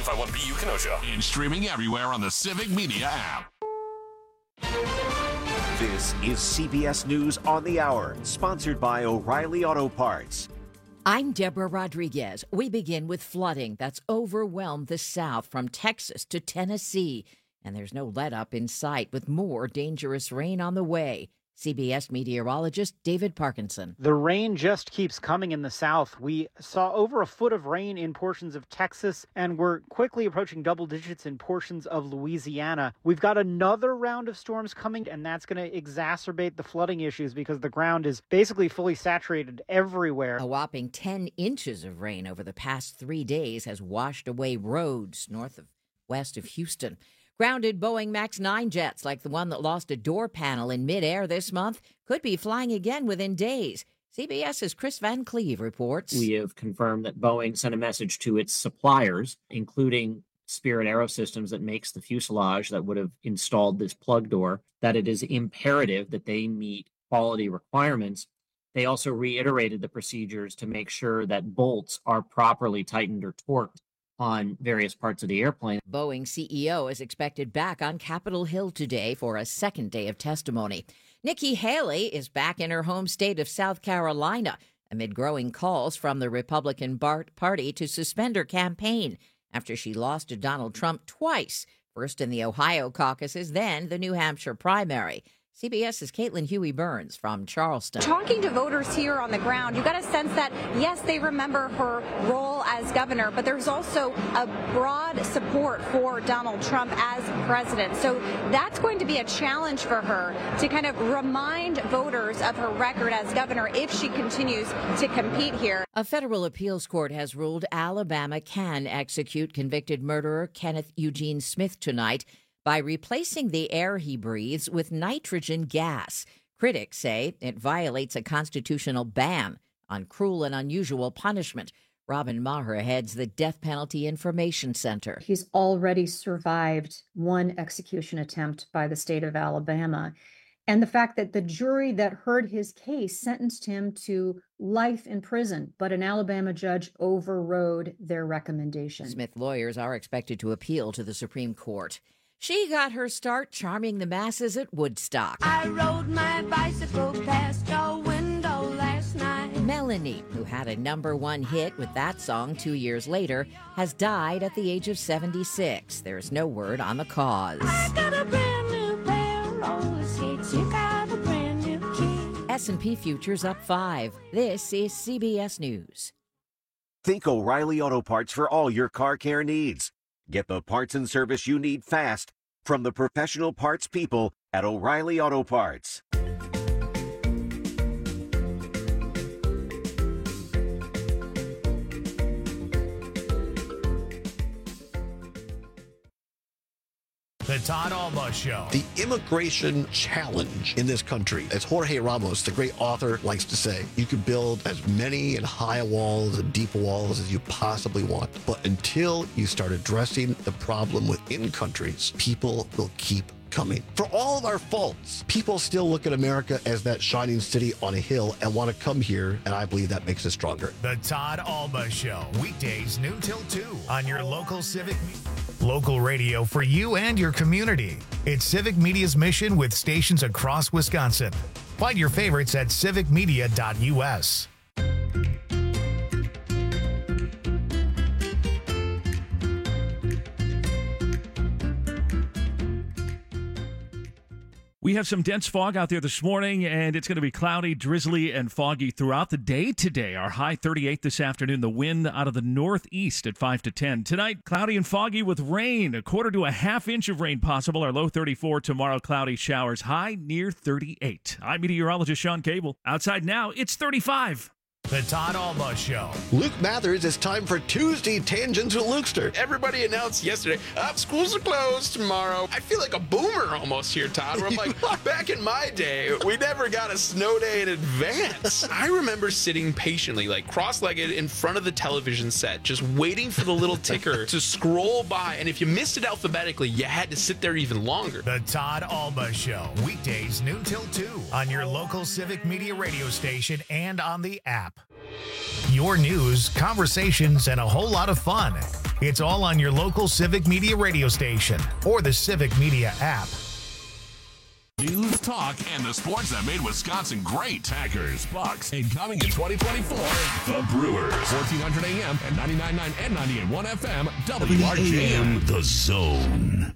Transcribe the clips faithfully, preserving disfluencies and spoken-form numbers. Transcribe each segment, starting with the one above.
five one B U Kenosha. And streaming everywhere on the Civic Media app. This is C B S News on the Hour, sponsored by O'Reilly Auto Parts. I'm Deborah Rodriguez. We begin with flooding that's overwhelmed the South from Texas to Tennessee. And there's no let-up in sight with more dangerous rain on the way. C B S meteorologist David Parkinson. The rain just keeps coming in the South. We saw over a foot of rain in portions of Texas, and we're quickly approaching double digits in portions of Louisiana. We've got another round of storms coming, and that's going to exacerbate the flooding issues because the ground is basically fully saturated everywhere. A whopping ten inches of rain over the past three days has washed away roads north of west of Houston. Grounded Boeing MAX nine jets, like the one that lost a door panel in midair this month, could be flying again within days. CBS's Chris Van Cleve reports. We have confirmed that Boeing sent a message to its suppliers, including Spirit Aerosystems that makes the fuselage that would have installed this plug door, that it is imperative that they meet quality requirements. They also reiterated the procedures to make sure that bolts are properly tightened or torqued on various parts of the airplane. Boeing C E O is expected back on Capitol Hill today for a second day of testimony. Nikki Haley is back in her home state of South Carolina amid growing calls from the Republican Party to suspend her campaign after she lost to Donald Trump twice, first in the Ohio caucuses, then the New Hampshire primary. CBS's Caitlin Huey-Burns from Charleston. Talking to voters here on the ground, you got a sense that, yes, they remember her role as governor, but there's also a broad support for Donald Trump as president. So that's going to be a challenge for her to kind of remind voters of her record as governor if she continues to compete here. A federal appeals court has ruled Alabama can execute convicted murderer Kenneth Eugene Smith tonight by replacing the air he breathes with nitrogen gas. Critics say it violates a constitutional ban on cruel and unusual punishment. Robin Maher heads the Death Penalty Information Center. He's already survived one execution attempt by the state of Alabama. And the fact that the jury that heard his case sentenced him to life in prison, but an Alabama judge overrode their recommendation. Smith lawyers are expected to appeal to the Supreme Court. She got her start charming the masses at Woodstock. I rode my bicycle past your window last night. Melanie, who had a number one hit with that song two years later, has died at the age of seventy-six. There's no word on the cause. I got a brand new pair of roller skates. You got a brand new key. S and P futures up five. This is C B S News. Think O'Reilly Auto Parts for all your car care needs. Get the parts and service you need fast from the professional parts people at O'Reilly Auto Parts. The Todd Alba Show. The immigration challenge in this country, as Jorge Ramos, the great author, likes to say, you can build as many and high walls and deep walls as you possibly want. But until you start addressing the problem within countries, people will keep coming. For all of our faults, people still look at America as that shining city on a hill and want to come here, and I believe that makes us stronger. The Todd Alba Show, weekdays noon till two on your local Civic Local radio for you and your community. It's Civic Media's mission with stations across Wisconsin. Find your favorites at civic media dot U S. We have some dense fog out there this morning, and it's going to be cloudy, drizzly, and foggy throughout the day today. Our high thirty-eight this afternoon, the wind out of the northeast at five to ten. Tonight, cloudy and foggy with rain, a quarter to a half inch of rain possible. Our low thirty-four. Tomorrow, cloudy showers, high near thirty-eight. I'm meteorologist Sean Cable. Outside now, it's thirty-five. The Todd Alba Show. Luke Mathers, it's time for Tuesday Tangents with Lukester. Everybody announced yesterday, oh, schools are closed tomorrow. I feel like a boomer almost here, Todd. Where I'm like, back in my day, we never got a snow day in advance. I remember sitting patiently, like cross-legged in front of the television set, just waiting for the little ticker to scroll by. And if you missed it alphabetically, you had to sit there even longer. The Todd Alba Show, weekdays noon till two on your local Civic Media radio station and on the app. Your news, conversations, and a whole lot of fun. It's all on your local Civic Media radio station or the Civic Media app. News, talk, and the sports that made Wisconsin great. Packers, Bucks, and coming in twenty twenty-four, the Brewers. fourteen hundred A M and ninety-nine point nine and ninety-eight point one F M, W R J M, The Zone.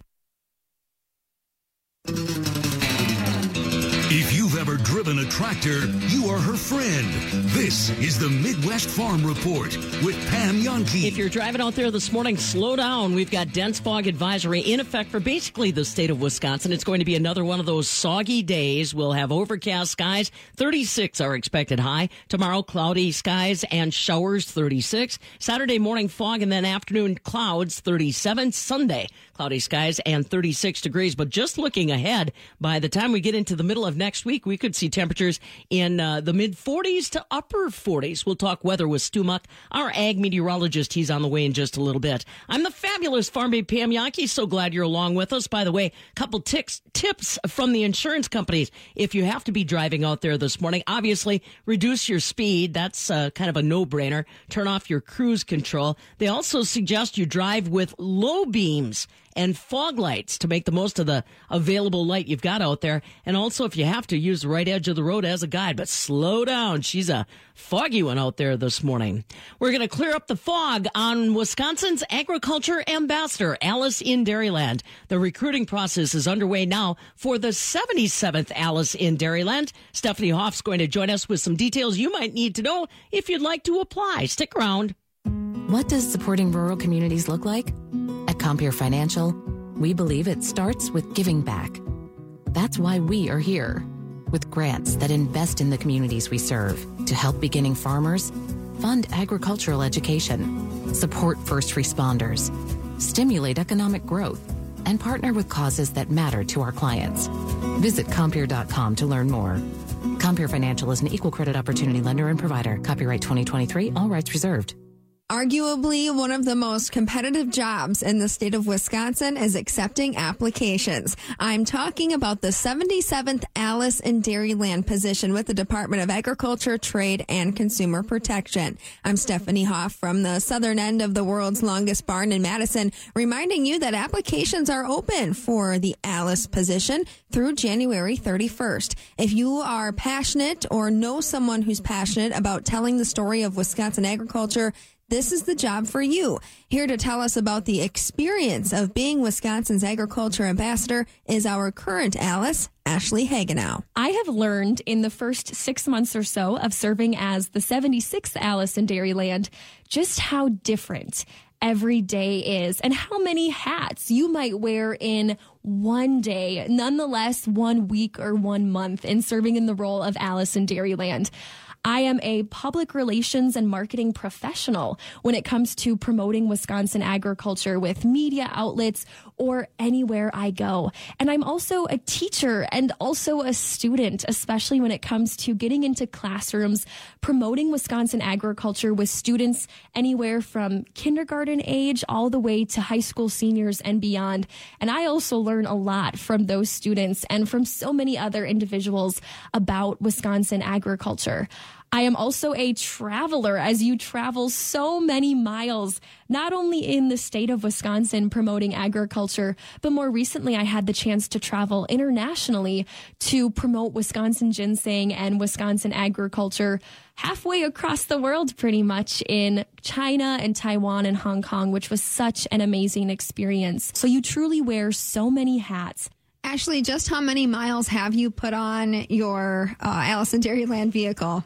If you've ever driven a tractor, you are her friend. This is the Midwest Farm Report with Pam Yonke. If you're driving out there this morning, slow down. We've got dense fog advisory in effect for basically the state of Wisconsin. It's going to be another one of those soggy days. We'll have overcast skies. thirty-six are expected high. Tomorrow, cloudy skies and showers, thirty-six. Saturday morning, fog and then afternoon clouds, thirty-seven. Sunday, cloudy skies and thirty-six degrees. But just looking ahead, by the time we get into the middle of next week, we could see temperatures in uh, the mid forties to upper forties. We'll talk weather with Stu Muck, our ag meteorologist. He's on the way in just a little bit. I'm the fabulous Farm Babe Pam Yonke. So glad you're along with us. By the way, a couple tics, tips from the insurance companies. If you have to be driving out there this morning, obviously reduce your speed. That's uh, kind of a no-brainer. Turn off your cruise control. They also suggest you drive with low beams and fog lights to make the most of the available light you've got out there. And also, if you have to, use the right edge of the road as a guide. But slow down. She's a foggy one out there this morning. We're going to clear up the fog on Wisconsin's agriculture ambassador, Alice in Dairyland. The recruiting process is underway now for the seventy-seventh Alice in Dairyland. Stephanie Hoff's going to join us with some details you might need to know if you'd like to apply. Stick around. What does supporting rural communities look like? At Compeer Financial, we believe it starts with giving back. That's why we are here, with grants that invest in the communities we serve to help beginning farmers, fund agricultural education, support first responders, stimulate economic growth, and partner with causes that matter to our clients. Visit Compeer dot com to learn more. Compeer Financial is an equal credit opportunity lender and provider. Copyright twenty twenty-three, all rights reserved. Arguably, one of the most competitive jobs in the state of Wisconsin is accepting applications. I'm talking about the seventy-seventh Alice in Dairyland position with the Department of Agriculture, Trade, and Consumer Protection. I'm Stephanie Hoff from the southern end of the world's longest barn in Madison, reminding you that applications are open for the Alice position through January thirty-first. If you are passionate or know someone who's passionate about telling the story of Wisconsin agriculture, this is the job for you. Here to tell us about the experience of being Wisconsin's agriculture ambassador is our current Alice, Ashley Hagenow. I have learned in the first six months or so of serving as the seventy-sixth Alice in Dairyland just how different every day is and how many hats you might wear in one day, nonetheless one week or one month in serving in the role of Alice in Dairyland. I am a public relations and marketing professional when it comes to promoting Wisconsin agriculture with media outlets or anywhere I go. And I'm also a teacher and also a student, especially when it comes to getting into classrooms, promoting Wisconsin agriculture with students anywhere from kindergarten age all the way to high school seniors and beyond. And I also learn a lot from those students and from so many other individuals about Wisconsin agriculture. I am also a traveler, as you travel so many miles, not only in the state of Wisconsin promoting agriculture, but more recently I had the chance to travel internationally to promote Wisconsin ginseng and Wisconsin agriculture halfway across the world, pretty much, in China and Taiwan and Hong Kong, which was such an amazing experience. So you truly wear so many hats. Ashley, just how many miles have you put on your uh, Alice in Dairyland vehicle?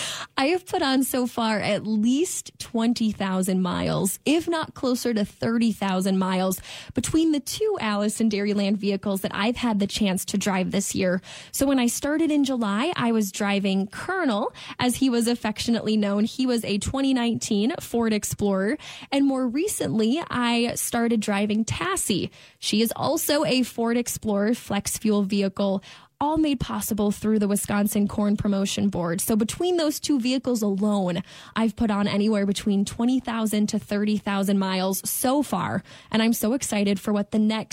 I have put on so far at least twenty thousand miles, if not closer to thirty thousand miles, between the two Alice in Dairyland vehicles that I've had the chance to drive this year. So when I started in July, I was driving Colonel, as he was affectionately known. He was a twenty nineteen Ford Explorer. And more recently, I started driving Tassie. She is also a Ford Explorer flex fuel vehicle, all made possible through the Wisconsin Corn Promotion Board. So between those two vehicles alone, I've put on anywhere between twenty thousand to thirty thousand miles so far. And I'm so excited for what the next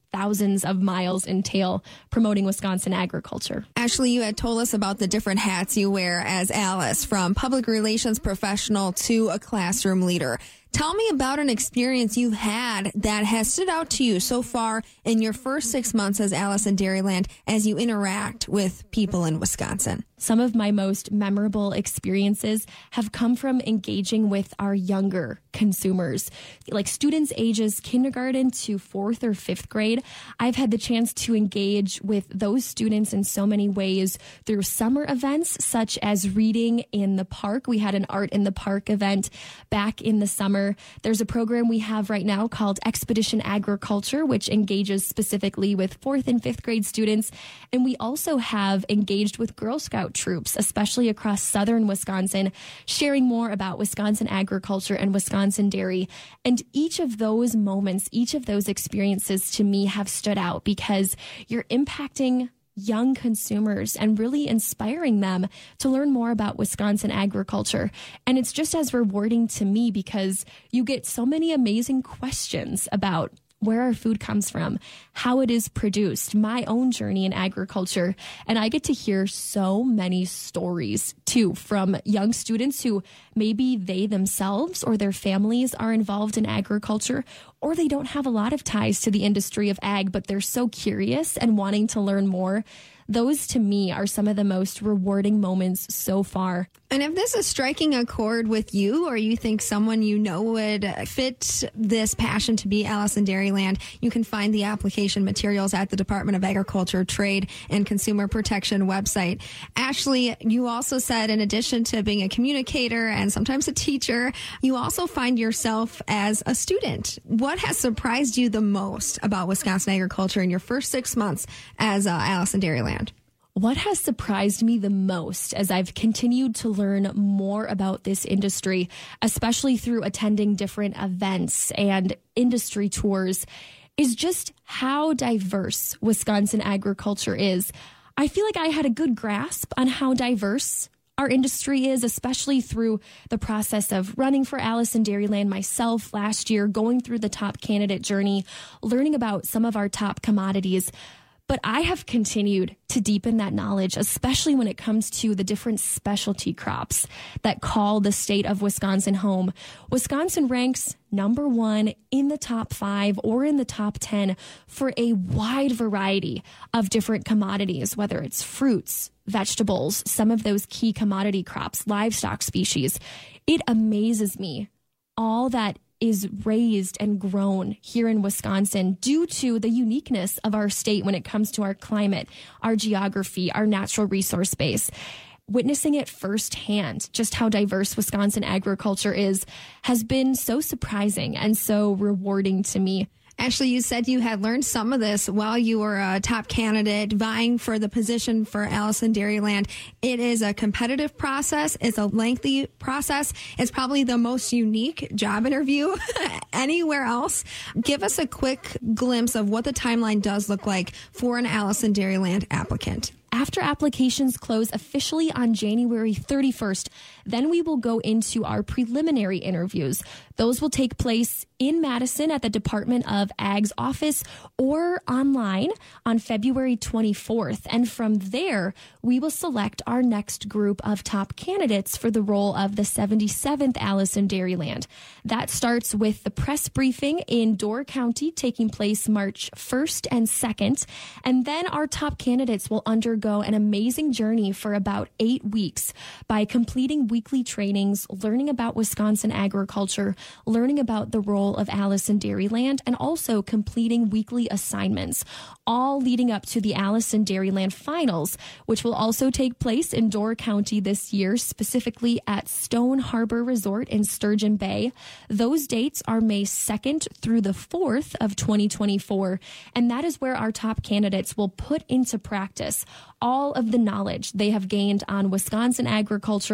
thousands of miles entail promoting Wisconsin agriculture. Ashley, you had told us about the different hats you wear as Alice, from public relations professional to a classroom leader. Tell me about an experience you've had that has stood out to you so far in your first six months as Alice in Dairyland as you interact with people in Wisconsin. Some of my most memorable experiences have come from engaging with our younger consumers, like students ages kindergarten to fourth or fifth grade. I've had the chance to engage with those students in so many ways through summer events, such as reading in the park. We had an art in the park event back in the summer. There's a program we have right now called Expedition Agriculture, which engages specifically with fourth and fifth grade students. And we also have engaged with Girl Scout troops, especially across southern Wisconsin, sharing more about Wisconsin agriculture and Wisconsin dairy. And each of those moments, each of those experiences to me have stood out because you're impacting young consumers and really inspiring them to learn more about Wisconsin agriculture. And it's just as rewarding to me because you get so many amazing questions about where our food comes from, how it is produced, my own journey in agriculture. And I get to hear so many stories, too, from young students who maybe they themselves or their families are involved in agriculture, or they don't have a lot of ties to the industry of ag, but they're so curious and wanting to learn more. Those, to me, are some of the most rewarding moments so far. And if this is striking a chord with you, or you think someone you know would fit this passion to be Alice in Dairyland, you can find the application materials at the Department of Agriculture, Trade, and Consumer Protection website. Ashley, you also said, in addition to being a communicator and sometimes a teacher, you also find yourself as a student. What has surprised you the most about Wisconsin agriculture in your first six months as uh, Alice in Dairyland? What has surprised me the most as I've continued to learn more about this industry, especially through attending different events and industry tours, is just how diverse Wisconsin agriculture is. I feel like I had a good grasp on how diverse our industry is, especially through the process of running for Alice in Dairyland myself last year, going through the top candidate journey, learning about some of our top commodities. But I have continued to deepen that knowledge, especially when it comes to the different specialty crops that call the state of Wisconsin home. Wisconsin ranks number one in the top five or in the top ten for a wide variety of different commodities, whether it's fruits, vegetables, some of those key commodity crops, livestock species. It amazes me all that is raised and grown here in Wisconsin due to the uniqueness of our state when it comes to our climate, our geography, our natural resource base. Witnessing it firsthand, just how diverse Wisconsin agriculture is, has been so surprising and so rewarding to me. Ashley, you said you had learned some of this while you were a top candidate vying for the position for Alice in Dairyland. It is a competitive process. It's a lengthy process. It's probably the most unique job interview anywhere else. Give us a quick glimpse of what the timeline does look like for an Alice in Dairyland applicant. After applications close officially on January thirty-first, then we will go into our preliminary interviews. Those will take place in Madison at the Department of Ag's office or online on February twenty-fourth. And from there, we will select our next group of top candidates for the role of the seventy-seventh Alice in Dairyland. That starts with the press briefing in Door County taking place March first and second. And then our top candidates will undergo an amazing journey for about eight weeks by completing weekly trainings, learning about Wisconsin agriculture, learning about the role of Alice in Dairyland, and also completing weekly assignments, all leading up to the Alice in Dairyland finals, which will also take place in Door County this year, specifically at Stone Harbor Resort in Sturgeon Bay. Those dates are May second through the fourth of twenty twenty-four, and that is where our top candidates will put into practice all of the knowledge they have gained on Wisconsin agriculture and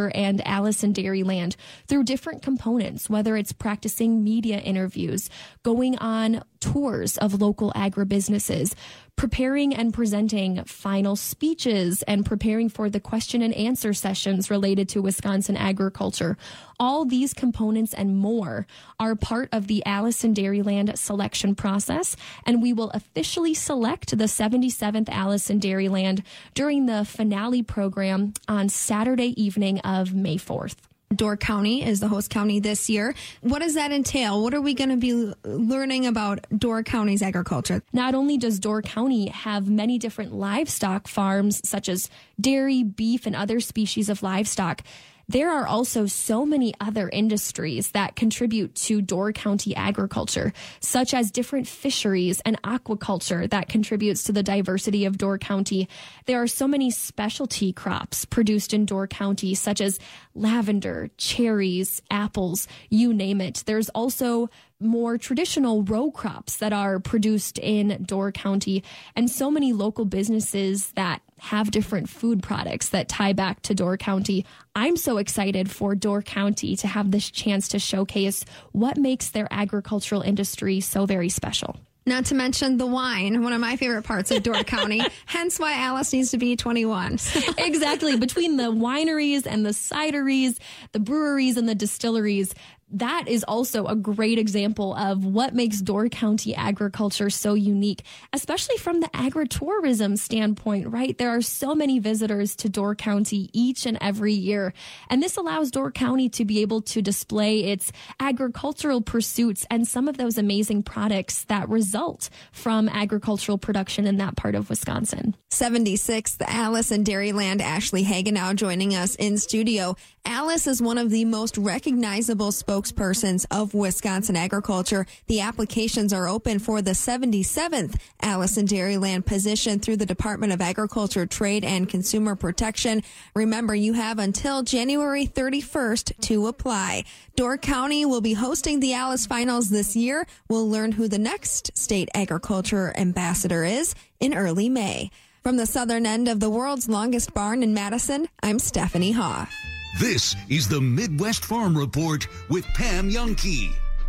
Alice in Dairyland through different components, whether it's practicing media interviews, going on tours of local agribusinesses, preparing and presenting final speeches, and preparing for the question and answer sessions related to Wisconsin agriculture. All these components and more are part of the Alice in Dairyland selection process, and we will officially select the seventy-seventh Alice in Dairyland during the finale program on Saturday evening of May fourth. Door County is the host county this year. What does that entail? What are we going to be learning about Door County's agriculture? Not only does Door County have many different livestock farms, such as dairy, beef, and other species of livestock, there are also so many other industries that contribute to Door County agriculture, such as different fisheries and aquaculture that contributes to the diversity of Door County. There are so many specialty crops produced in Door County, such as lavender, cherries, apples, you name it. There's also more traditional row crops that are produced in Door County, and so many local businesses that have different food products that tie back to Door County. I'm so excited for Door County to have this chance to showcase what makes their agricultural industry so very special. Not to mention the wine, one of my favorite parts of Door County, hence why Alice needs to be twenty-one. Exactly. Between the wineries and the cideries, the breweries and the distilleries, that is also a great example of what makes Door County agriculture so unique, especially from the agritourism standpoint, right? There are so many visitors to Door County each and every year, and this allows Door County to be able to display its agricultural pursuits and some of those amazing products that result from agricultural production in that part of Wisconsin. seventy-sixth Alice in Dairyland, Ashley Hagenau joining us in studio. Alice is one of the most recognizable spokespersons of Wisconsin agriculture. The applications are open for the seventy-seventh Alice in Dairyland position through the Department of Agriculture, Trade, and Consumer Protection. Remember, you have until January thirty-first to apply. Door County will be hosting the Alice Finals this year. We'll learn who the next state agriculture ambassador is in early May. From the southern end of the world's longest barn in Madison, I'm Stephanie Hoff. This is the Midwest Farm Report with Pam Youngkey.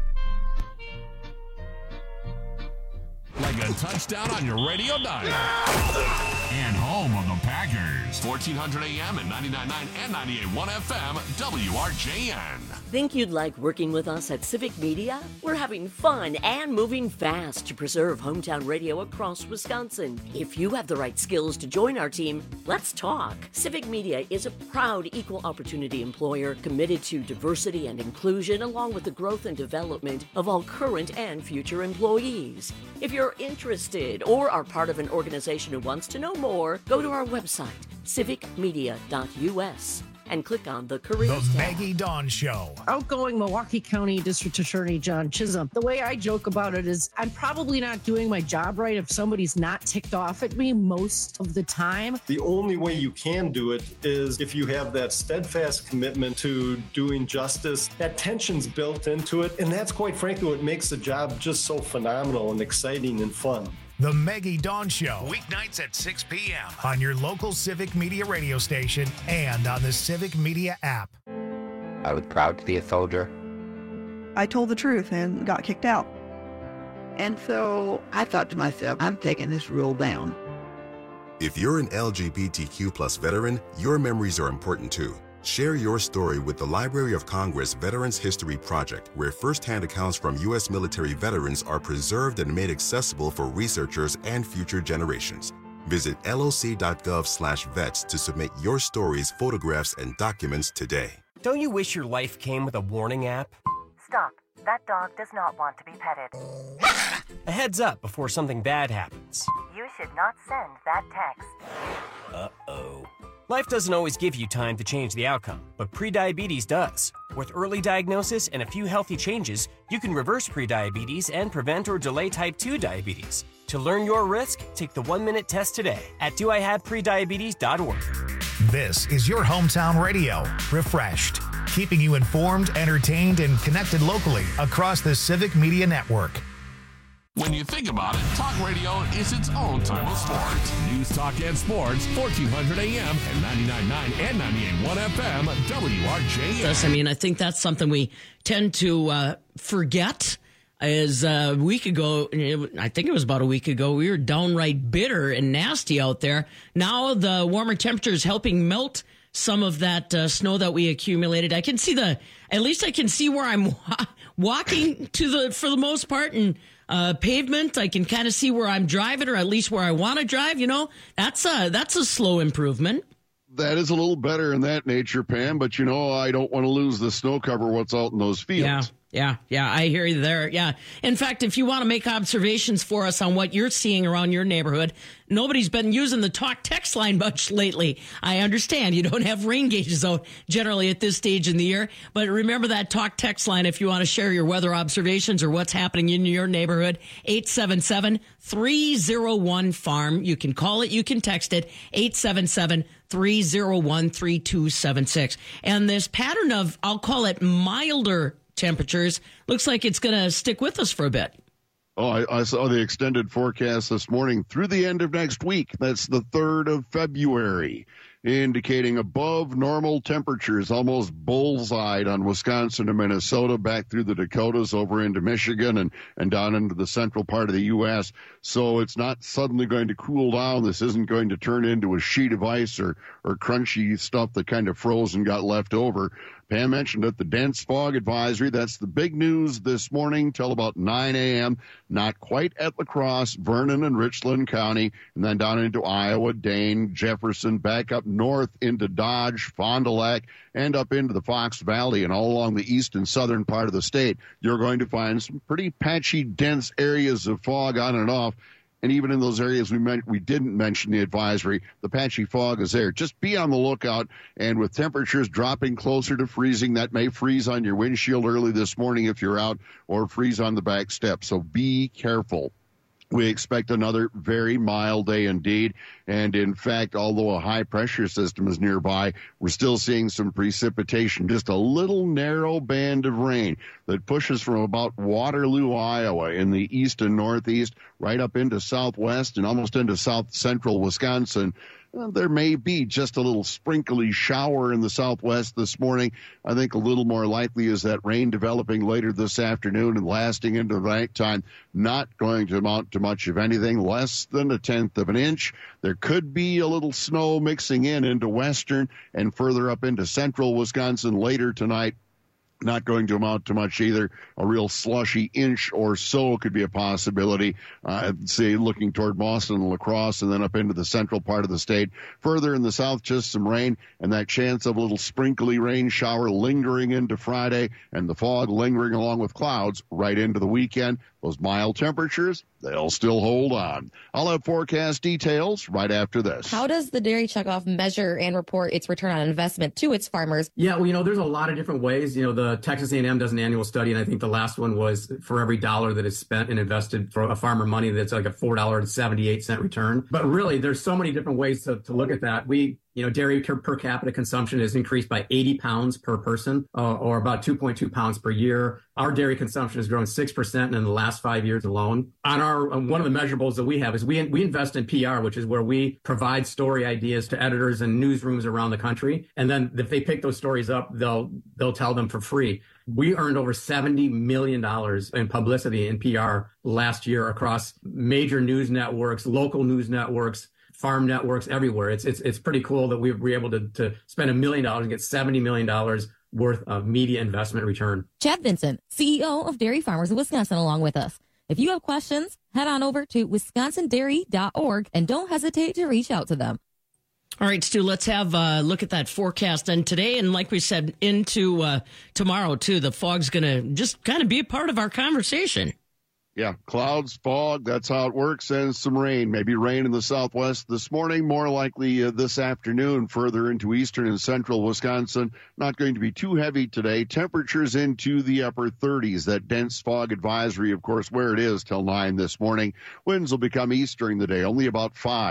Like a touchdown on your radio dial. And home of the Packers. fourteen hundred A M and ninety-nine point nine and ninety-eight point one F M, W R J N. Think you'd like working with us at Civic Media? We're having fun and moving fast to preserve hometown radio across Wisconsin. If you have the right skills to join our team, let's talk. Civic Media is a proud equal opportunity employer committed to diversity and inclusion, along with the growth and development of all current and future employees. If you're interested or are part of an organization who wants to know more, go to our website, civic media dot U S. and click on the Careers The tab. Maggie Dawn Show. Outgoing Milwaukee County District Attorney John Chisholm. The way I joke about it is I'm probably not doing my job right if somebody's not ticked off at me most of the time. The only way you can do it is if you have that steadfast commitment to doing justice. That tension's built into it, and that's quite frankly what makes the job just so phenomenal and exciting and fun. The Maggie Dawn Show, weeknights at six p.m. on your local Civic Media radio station and on the Civic Media app. I was proud to be a soldier. I told the truth and got kicked out. And so I thought to myself, I'm taking this rule down. If you're an L G B T Q plus veteran, your memories are important too. Share your story with the Library of Congress Veterans History Project, where firsthand accounts from U S military veterans are preserved and made accessible for researchers and future generations. Visit loc.gov slash vets to submit your stories, photographs, and documents today. Don't you wish your life came with a warning app? Stop. That dog does not want to be petted. A heads up before something bad happens. You should not send that text. Uh-oh. Life doesn't always give you time to change the outcome, but prediabetes does. With early diagnosis and a few healthy changes, you can reverse prediabetes and prevent or delay type two diabetes. To learn your risk, take the one-minute test today at do I have prediabetes dot org. This is your hometown radio, refreshed, keeping you informed, entertained, and connected locally across the Civic Media Network. When you think about it, talk radio is its own type of sport. News, talk, and sports, fourteen hundred A M and ninety-nine point nine and ninety-eight point one F M, W R J M. Yes, I mean, I think that's something we tend to uh, forget. Is uh, a week ago, I think it was about a week ago, we were downright bitter and nasty out there. Now the warmer temperatures helping melt some of that uh, snow that we accumulated. I can see the, at least I can see where I'm wa- walking to the, for the most part, and uh, pavement. I can kind of see where I'm driving, or at least where I want to drive. You know, that's a, that's a slow improvement. That is a little better in that nature, Pam, but you know, I don't want to lose the snow cover what's out in those fields. Yeah. Yeah, yeah, I hear you there. Yeah. In fact, if you want to make observations for us on what you're seeing around your neighborhood, nobody's been using the talk text line much lately. I understand you don't have rain gauges out generally at this stage in the year, but remember that talk text line if you want to share your weather observations or what's happening in your neighborhood. eight seven seven, three oh one, farm. You can call it, you can text it, eight seven seven, three oh one, three two seven six. And this pattern of, I'll call it milder temperatures, looks like it's going to stick with us for a bit. Oh, I, I saw the extended forecast this morning through the end of next week. That's the third of February, indicating above normal temperatures, almost bullseyed on Wisconsin and Minnesota, back through the Dakotas, over into Michigan, and, and down into the central part of the U S. So it's not suddenly going to cool down. This isn't going to turn into a sheet of ice or, or crunchy stuff that kind of froze and got left over. Pam mentioned it, the dense fog advisory. That's the big news this morning till about nine a.m. Not quite at La Crosse, Vernon and Richland County, and then down into Iowa, Dane, Jefferson, back up north into Dodge, Fond du Lac, and up into the Fox Valley, and all along the east and southern part of the state. You're going to find some pretty patchy, dense areas of fog on and off. And even in those areas we meant, we didn't mention the advisory, the patchy fog is there. Just be on the lookout. And with temperatures dropping closer to freezing, that may freeze on your windshield early this morning if you're out, or freeze on the back step. So be careful. We expect another very mild day indeed. And in fact, although a high pressure system is nearby, we're still seeing some precipitation, just a little narrow band of rain that pushes from about Waterloo, Iowa in the east and northeast, right up into southwest and almost into south central Wisconsin. Well, there may be just a little sprinkly shower in the southwest this morning. I think a little more likely is that rain developing later this afternoon and lasting into the nighttime. Not going to amount to much of anything, less than a tenth of an inch. There could be a little snow mixing in into western and further up into central Wisconsin later tonight. Not going to amount to much either. A real slushy inch or so could be a possibility. Uh, say looking toward Boston and La Crosse, and then up into the central part of the state. Further in the south, just some rain, and that chance of a little sprinkly rain shower lingering into Friday, and the fog lingering along with clouds right into the weekend. Those mild temperatures, they'll still hold on. I'll have forecast details right after this. How does the Dairy Checkoff measure and report its return on investment to its farmers? Yeah, well, you know, there's a lot of different ways. You know, the Texas A and M does an annual study, and I think the last one was for every dollar that is spent and invested for a farmer money, that's like a four dollars and seventy-eight cents return. But really, there's so many different ways to, to look at that. We You know, dairy per capita consumption has increased by eighty pounds per person, uh, or about two point two pounds per year. Our dairy consumption has grown six percent in the last five years alone. On our, um, one of the measurables that we have is we we invest in P R, which is where we provide story ideas to editors and newsrooms around the country. And then if they pick those stories up, they'll they'll tell them for free. We earned over seventy million dollars in publicity in P R last year across major news networks, local news networks, farm networks everywhere. It's it's it's pretty cool that we were able to, to spend a million dollars and get seventy million dollars worth of media investment return. Chad Vincent, C E O of Dairy Farmers of Wisconsin, along with us. If you have questions, head on over to wisconsin dairy dot org and don't hesitate to reach out to them. All right, Stu, let's have a look at that forecast. And today, and like we said, into uh, tomorrow, too, the fog's going to just kind of be a part of our conversation. Yeah, clouds, fog, that's how it works, and some rain. Maybe rain in the southwest this morning, more likely uh, this afternoon, further into eastern and central Wisconsin. Not going to be too heavy today. Temperatures into the upper thirties. That dense fog advisory, of course, where it is till nine this morning. Winds will become east during the day, only about five.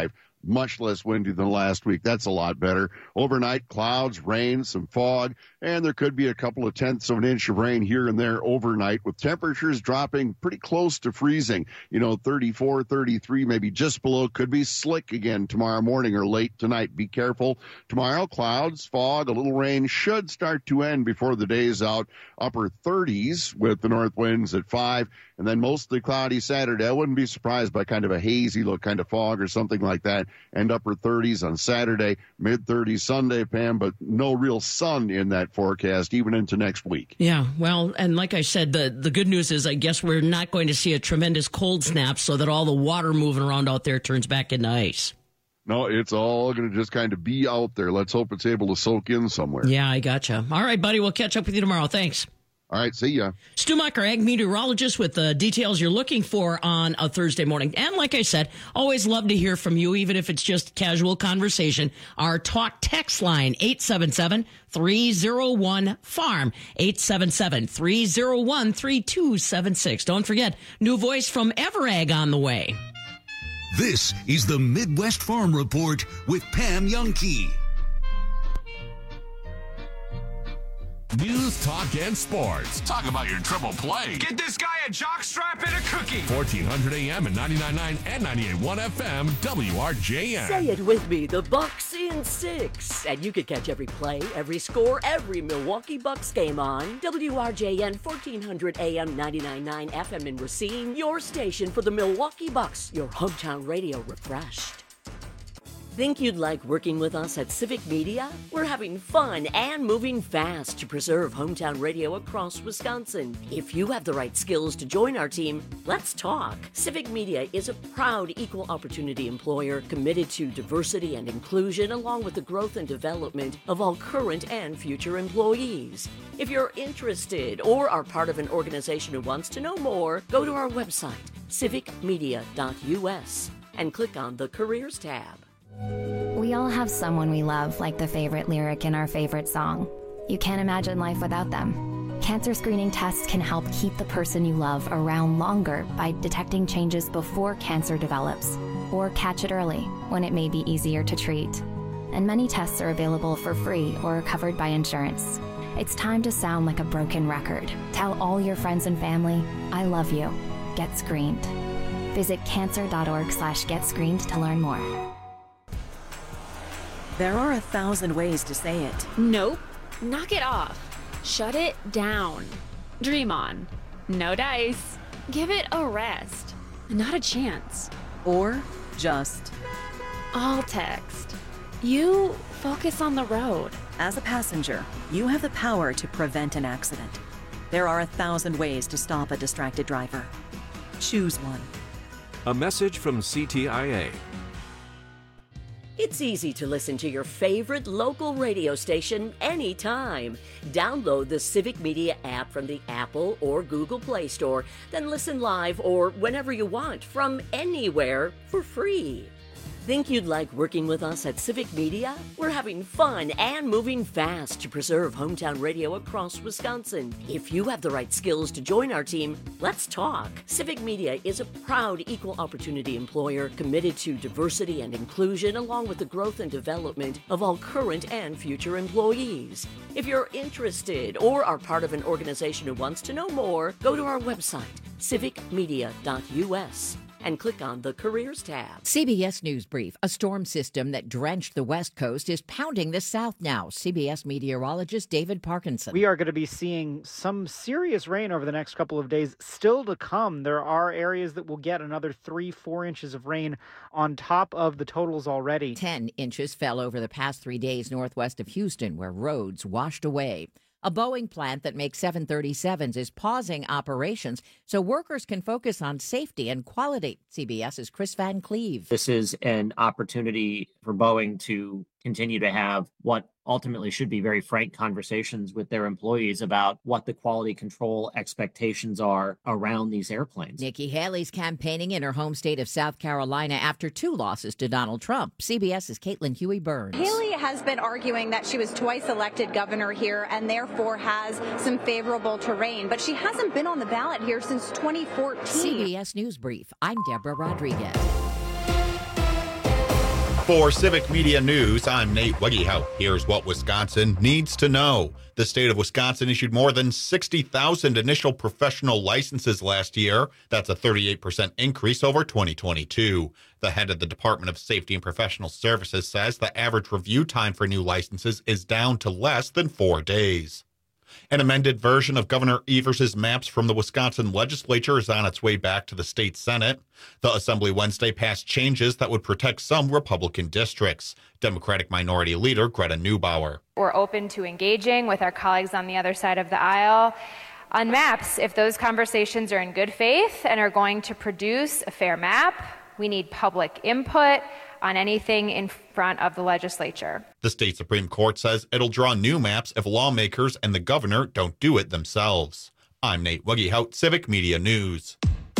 much less windy than last week. That's a lot better. Overnight, clouds, rain, some fog, and there could be a couple of tenths of an inch of rain here and there overnight, with temperatures dropping pretty close to freezing. You know, thirty-four, thirty-three, maybe just below. Could be slick again tomorrow morning or late tonight. Be careful. Tomorrow, clouds, fog, a little rain should start to end before the day is out. Upper thirties with the north winds at five, and then mostly cloudy Saturday. I wouldn't be surprised by kind of a hazy look, kind of fog or something like that. And upper thirties on Saturday, mid thirties Sunday, Pam, but no real sun in that forecast even into next week. Yeah, well, and like I said, the, the good news is I guess we're not going to see a tremendous cold snap so that all the water moving around out there turns back into ice. No, it's all going to just kind of be out there. Let's hope it's able to soak in somewhere. Yeah, I gotcha. All right, buddy, we'll catch up with you tomorrow. Thanks. All right, see ya. Stu Macher, ag meteorologist, with the details you're looking for on a Thursday morning. And like I said, always love to hear from you, even if it's just casual conversation. Our talk text line, eight seven seven, three oh one, farm, eight seven seven, three oh one, three two seven six. Don't forget, new voice from Everag on the way. This is the Midwest Farm Report with Pam Jahnke. News, talk, and sports. Talk about your triple play. Get this guy a jockstrap and a cookie. fourteen hundred A M and ninety-nine point nine and ninety-eight point one F M, W R J N. Say it with me, the Bucks in six. And you can catch every play, every score, every Milwaukee Bucks game on W R J N, fourteen hundred A M, ninety-nine point nine F M in Racine, your station for the Milwaukee Bucks, your hometown radio refreshed. Think you'd like working with us at Civic Media? We're having fun and moving fast to preserve hometown radio across Wisconsin. If you have the right skills to join our team, let's talk. Civic Media is a proud equal opportunity employer committed to diversity and inclusion, along with the growth and development of all current and future employees. If you're interested or are part of an organization who wants to know more, go to our website, civic media dot U S, and click on the Careers tab. We all have someone we love, like the favorite lyric in our favorite song. You can't imagine life without them. Cancer screening tests can help keep the person you love around longer by detecting changes before cancer develops, or catch it early when it may be easier to treat. And many tests are available for free or covered by insurance. It's time to sound like a broken record. Tell all your friends and family, I love you. Get screened. Visit cancer dot org slash get screened to learn more. There are a thousand ways to say it. Nope. Knock it off. Shut it down. Dream on. No dice. Give it a rest. Not a chance. Or just. All text. You focus on the road. As a passenger, you have the power to prevent an accident. There are a thousand ways to stop a distracted driver. Choose one. A message from C T I A. It's easy to listen to your favorite local radio station anytime. Download the Civic Media app from the Apple or Google Play Store, then listen live or whenever you want from anywhere for free. Think you'd like working with us at Civic Media? We're having fun and moving fast to preserve hometown radio across Wisconsin. If you have the right skills to join our team, let's talk. Civic Media is a proud equal opportunity employer committed to diversity and inclusion, along with the growth and development of all current and future employees. If you're interested or are part of an organization who wants to know more, go to our website, civic media dot U S. and click on the Careers tab. C B S News Brief. A storm system that drenched the West Coast is pounding the South now. C B S meteorologist David Parkinson. We are going to be seeing some serious rain over the next couple of days still to come. There are areas that will get another three, four inches of rain on top of the totals already. Ten inches fell over the past three days northwest of Houston, where roads washed away. A Boeing plant that makes seven thirty-sevens is pausing operations so workers can focus on safety and quality. CBS's Chris Van Cleve. This is an opportunity for Boeing to continue to have what ultimately should be very frank conversations with their employees about what the quality control expectations are around these airplanes. Nikki Haley's campaigning in her home state of South Carolina after two losses to Donald Trump. CBS's Caitlin Huey-Burns. Haley has been arguing that she was twice elected governor here and therefore has some favorable terrain, but she hasn't been on the ballot here since twenty fourteen. C B S News Brief. I'm Deborah Rodriguez. For Civic Media News, I'm Nate Wegehout. Here's what Wisconsin needs to know. The state of Wisconsin issued more than sixty thousand initial professional licenses last year. That's a thirty-eight percent increase over twenty twenty-two. The head of the Department of Safety and Professional Services says the average review time for new licenses is down to less than four days. An amended version of Governor Evers' maps from the Wisconsin legislature is on its way back to the state Senate. The Assembly Wednesday passed changes that would protect some Republican districts. Democratic Minority Leader Greta Neubauer. We're open to engaging with our colleagues on the other side of the aisle on maps if those conversations are in good faith and are going to produce a fair map. We need public input on anything in front of the legislature. The state Supreme Court says it'll draw new maps if lawmakers and the governor don't do it themselves. I'm Nate Wegehout, Civic Media News.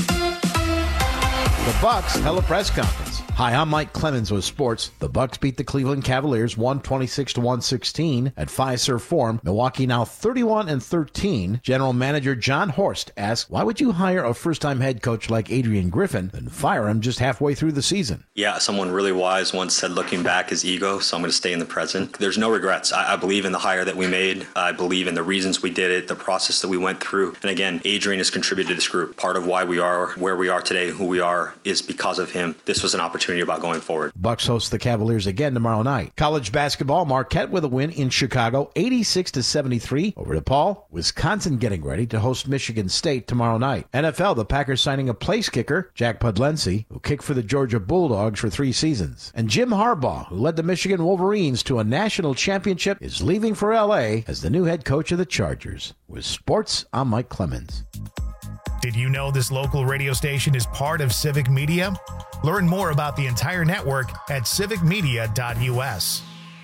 The Bucks held a press conference. Hi, I'm Mike Clemens with sports. The Bucks beat the Cleveland Cavaliers one twenty-six to one sixteen at Fiserv Forum. Milwaukee now thirty-one and thirteen. General Manager John Horst asked, why would you hire a first-time head coach like Adrian Griffin and fire him just halfway through the season? Yeah, someone really wise once said looking back is ego, so I'm going to stay in the present. There's no regrets. I, I believe in the hire that we made. I believe in the reasons we did it, the process that we went through. And again, Adrian has contributed to this group. Part of why we are where we are today, who we are, is because of him. This was an opportunity about going forward. Bucks host the Cavaliers again tomorrow night. College basketball, Marquette with a win in Chicago, eighty-six to seventy-three over DePaul. Wisconsin getting ready to host Michigan State tomorrow night. N F L, the Packers signing a place kicker, Jack Pudlency, who kicked for the Georgia Bulldogs for three seasons. And Jim Harbaugh, who led the Michigan Wolverines to a national championship, is leaving for L A as the new head coach of the Chargers. With sports, I'm Mike Clemens. Did you know this local radio station is part of Civic Media? Learn more about the entire network at civic media dot u s.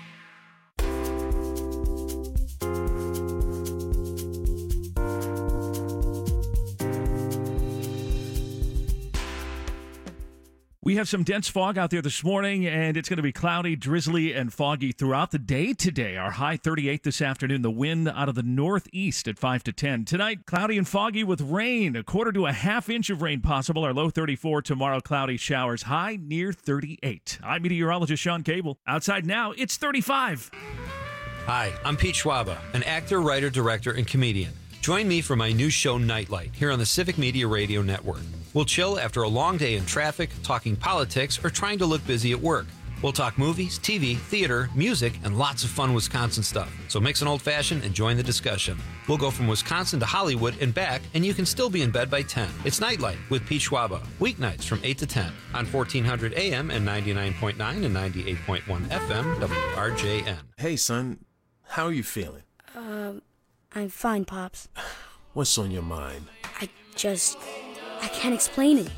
We have some dense fog out there this morning, and it's going to be cloudy, drizzly, and foggy throughout the day today. Our high thirty-eight this afternoon, the wind out of the northeast at five to ten. Tonight, cloudy and foggy with rain, a quarter to a half inch of rain possible. Our low thirty-four. Tomorrow, cloudy showers, high near thirty-eight. I'm meteorologist Sean Cable. Outside now, it's thirty-five. Hi, I'm Pete Schwaba, an actor, writer, director, and comedian. Join me for my new show, Nightlight, here on the Civic Media Radio Network. We'll chill after a long day in traffic, talking politics, or trying to look busy at work. We'll talk movies, T V, theater, music, and lots of fun Wisconsin stuff. So mix an old-fashioned and join the discussion. We'll go from Wisconsin to Hollywood and back, and you can still be in bed by ten. It's Nightlight with Pete Schwaba, weeknights from eight to ten on fourteen hundred A M and ninety-nine point nine and ninety-eight point one F M W R J N. Hey, son. How are you feeling? Um, I'm fine, Pops. What's on your mind? I just... I can't explain it.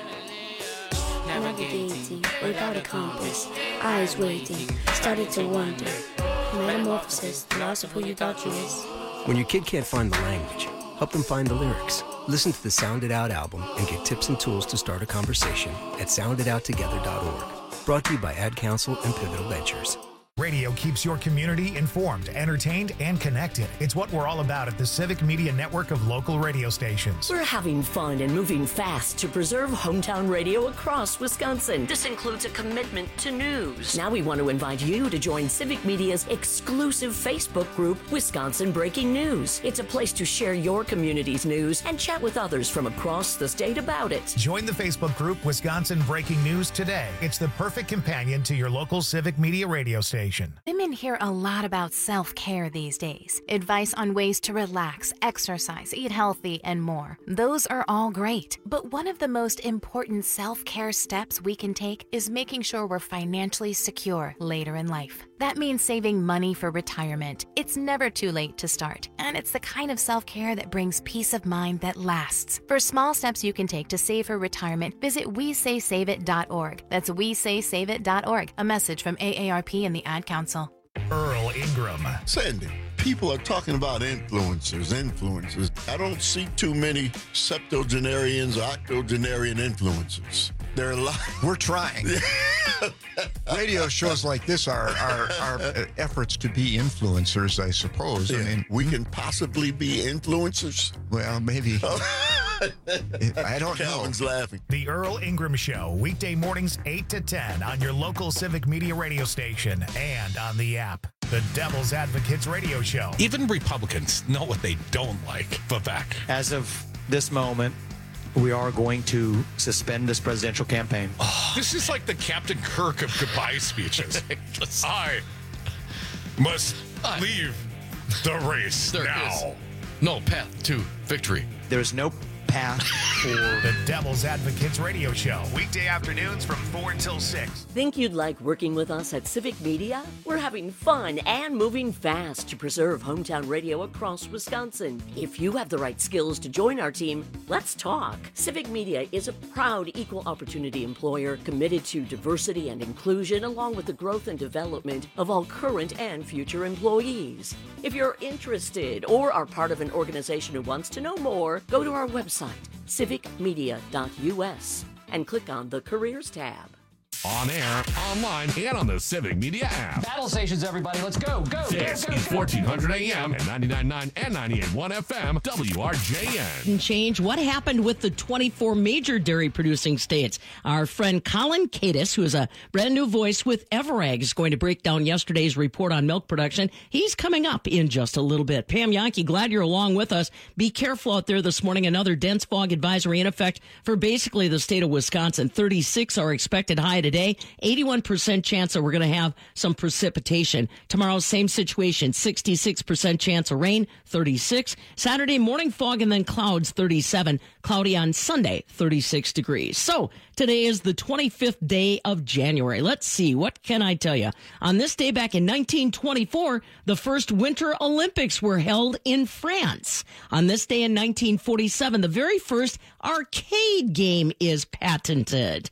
Navigating without a compass, eyes waiting, started to wonder. Metamorphosis, the loss of who you thought you was. When your kid can't find the language, help them find the lyrics. Listen to the Sound It Out album and get tips and tools to start a conversation at sound it out together dot org. Brought to you by Ad Council and Pivotal Ventures. Radio keeps your community informed, entertained, and connected. It's what we're all about at the Civic Media Network of local radio stations. We're having fun and moving fast to preserve hometown radio across Wisconsin. This includes a commitment to news. Now we want to invite you to join Civic Media's exclusive Facebook group, Wisconsin Breaking News. It's a place to share your community's news and chat with others from across the state about it. Join the Facebook group, Wisconsin Breaking News today. It's the perfect companion to your local Civic Media radio station. Women hear a lot about self-care these days. Advice on ways to relax, exercise, eat healthy, and more. Those are all great. But one of the most important self-care steps we can take is making sure we're financially secure later in life. That means saving money for retirement. It's never too late to start, and it's the kind of self-care that brings peace of mind that lasts. For small steps you can take to save for retirement, visit we say save it dot org. That's we say save it dot org. A message from A A R P and the Ad Council. Earl Ingram. Sandy, people are talking about influencers, influencers. I don't see too many septuagenarians or octogenarian influencers. There are a lot. We're trying. Radio shows like this are, are, are efforts to be influencers, I suppose. Yeah. I mean, we can possibly be influencers. Well, maybe. I don't Calvin's know. laughing. The Earl Ingram Show, weekday mornings eight to ten on your local Civic Media radio station and on the app. The Devil's Advocates Radio Show. Even Republicans know what they don't like. Vivek. As of this moment, we are going to suspend this presidential campaign. Oh, this is like the Captain Kirk of goodbye speeches. I must leave the race there now. Is no path to victory. There is no path for the Devil's Advocates Radio Show. Weekday afternoons from four until six. Think you'd like working with us at Civic Media? We're having fun and moving fast to preserve hometown radio across Wisconsin. If you have the right skills to join our team, let's talk. Civic Media is a proud equal opportunity employer committed to diversity and inclusion, along with the growth and development of all current and future employees. If you're interested or are part of an organization who wants to know more, go to our website, civic media dot u s, and click on the Careers tab. On air, online, and on the Civic Media app. Battle stations, everybody. Let's go, go, This go, go, is go. fourteen hundred A M and ninety-nine point nine and ninety-eight point one F M, W R J N. Change. What happened with the twenty-four major dairy producing states? Our friend Colin Cadis, who is a brand new voice with Everag, is going to break down yesterday's report on milk production. He's coming up in just a little bit. Pam Yankee, glad you're along with us. Be careful out there this morning. Another dense fog advisory in effect for basically the state of Wisconsin. thirty-six are expected high today. eighty-one percent chance that we're going to have some precipitation. Tomorrow, same situation, sixty-six percent chance of rain, thirty-six. Saturday, morning fog and then clouds, thirty-seven. Cloudy on Sunday, thirty-six degrees. So today is the twenty-fifth day of January. Let's see, what can I tell you? On this day back in nineteen twenty-four, the first Winter Olympics were held in France. On this day in nineteen forty-seven, the very first arcade game is patented.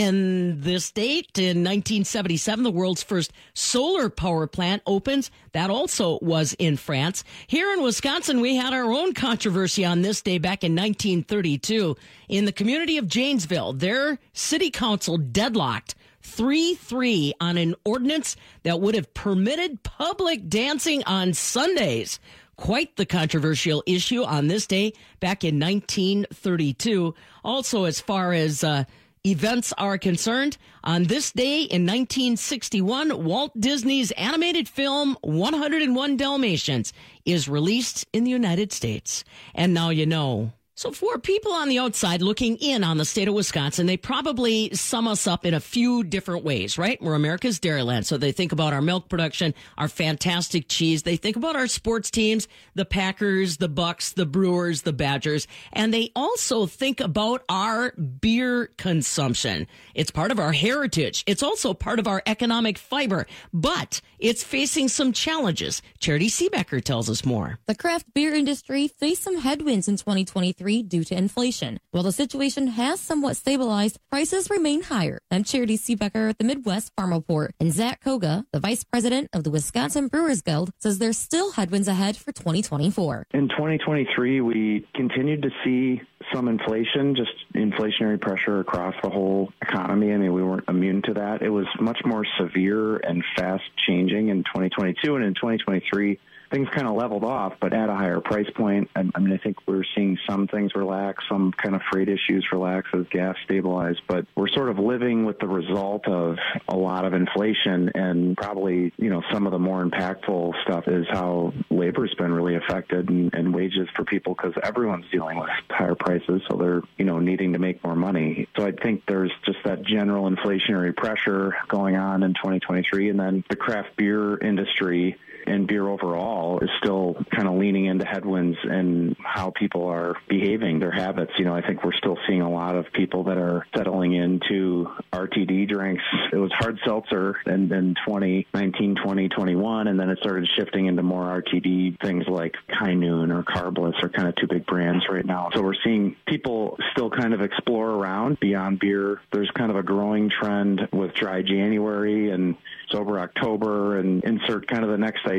In this date, in nineteen seventy-seven, the world's first solar power plant opens. That also was in France. Here in Wisconsin, we had our own controversy on this day back in nineteen thirty-two. In the community of Janesville, their city council deadlocked three three on an ordinance that would have permitted public dancing on Sundays. Quite the controversial issue on this day back in nineteen thirty-two. Also, as far as uh, events are concerned, on this day in nineteen sixty-one, Walt Disney's animated film one oh one Dalmatians is released in the United States. And now you know. So for people on the outside looking in on the state of Wisconsin, they probably sum us up in a few different ways, right? We're America's Dairyland. So they think about our milk production, our fantastic cheese. They think about our sports teams, the Packers, the Bucks, the Brewers, the Badgers. And they also think about our beer consumption. It's part of our heritage. It's also part of our economic fiber, but it's facing some challenges. Charity Seebecker tells us more. The craft beer industry faced some headwinds in twenty twenty-three due to inflation. While the situation has somewhat stabilized, prices remain higher. I'm Charity Seebecker at the Midwest Farm Report, and Zach Koga, the vice president of the Wisconsin Brewers Guild, says there's still headwinds ahead for twenty twenty-four. In twenty twenty-three, we continued to see some inflation, just inflationary pressure across the whole economy. I mean, we weren't immune to that. It was much more severe and fast changing in twenty twenty-two, and in twenty twenty-three, things kind of leveled off, but at a higher price point. I, I mean, I think we're seeing some things relax, some kind of freight issues relax as gas stabilized, but we're sort of living with the result of a lot of inflation, and probably, you know, some of the more impactful stuff is how labor's been really affected, and, and wages for people, because everyone's dealing with higher prices, so they're, you know, needing to make more money. So I think there's just that general inflationary pressure going on in twenty twenty-three, and then the craft beer industry and beer overall is still kind of leaning into headwinds and how people are behaving, their habits. You know, I think we're still seeing a lot of people that are settling into R T D drinks. It was hard seltzer in, in twenty nineteen, twenty twenty-one, and then it started shifting into more R T D things like High Noon or Carbless are kind of two big brands right now. So we're seeing people still kind of explore around beyond beer. There's kind of a growing trend with Dry January and Sober October, and insert kind of the next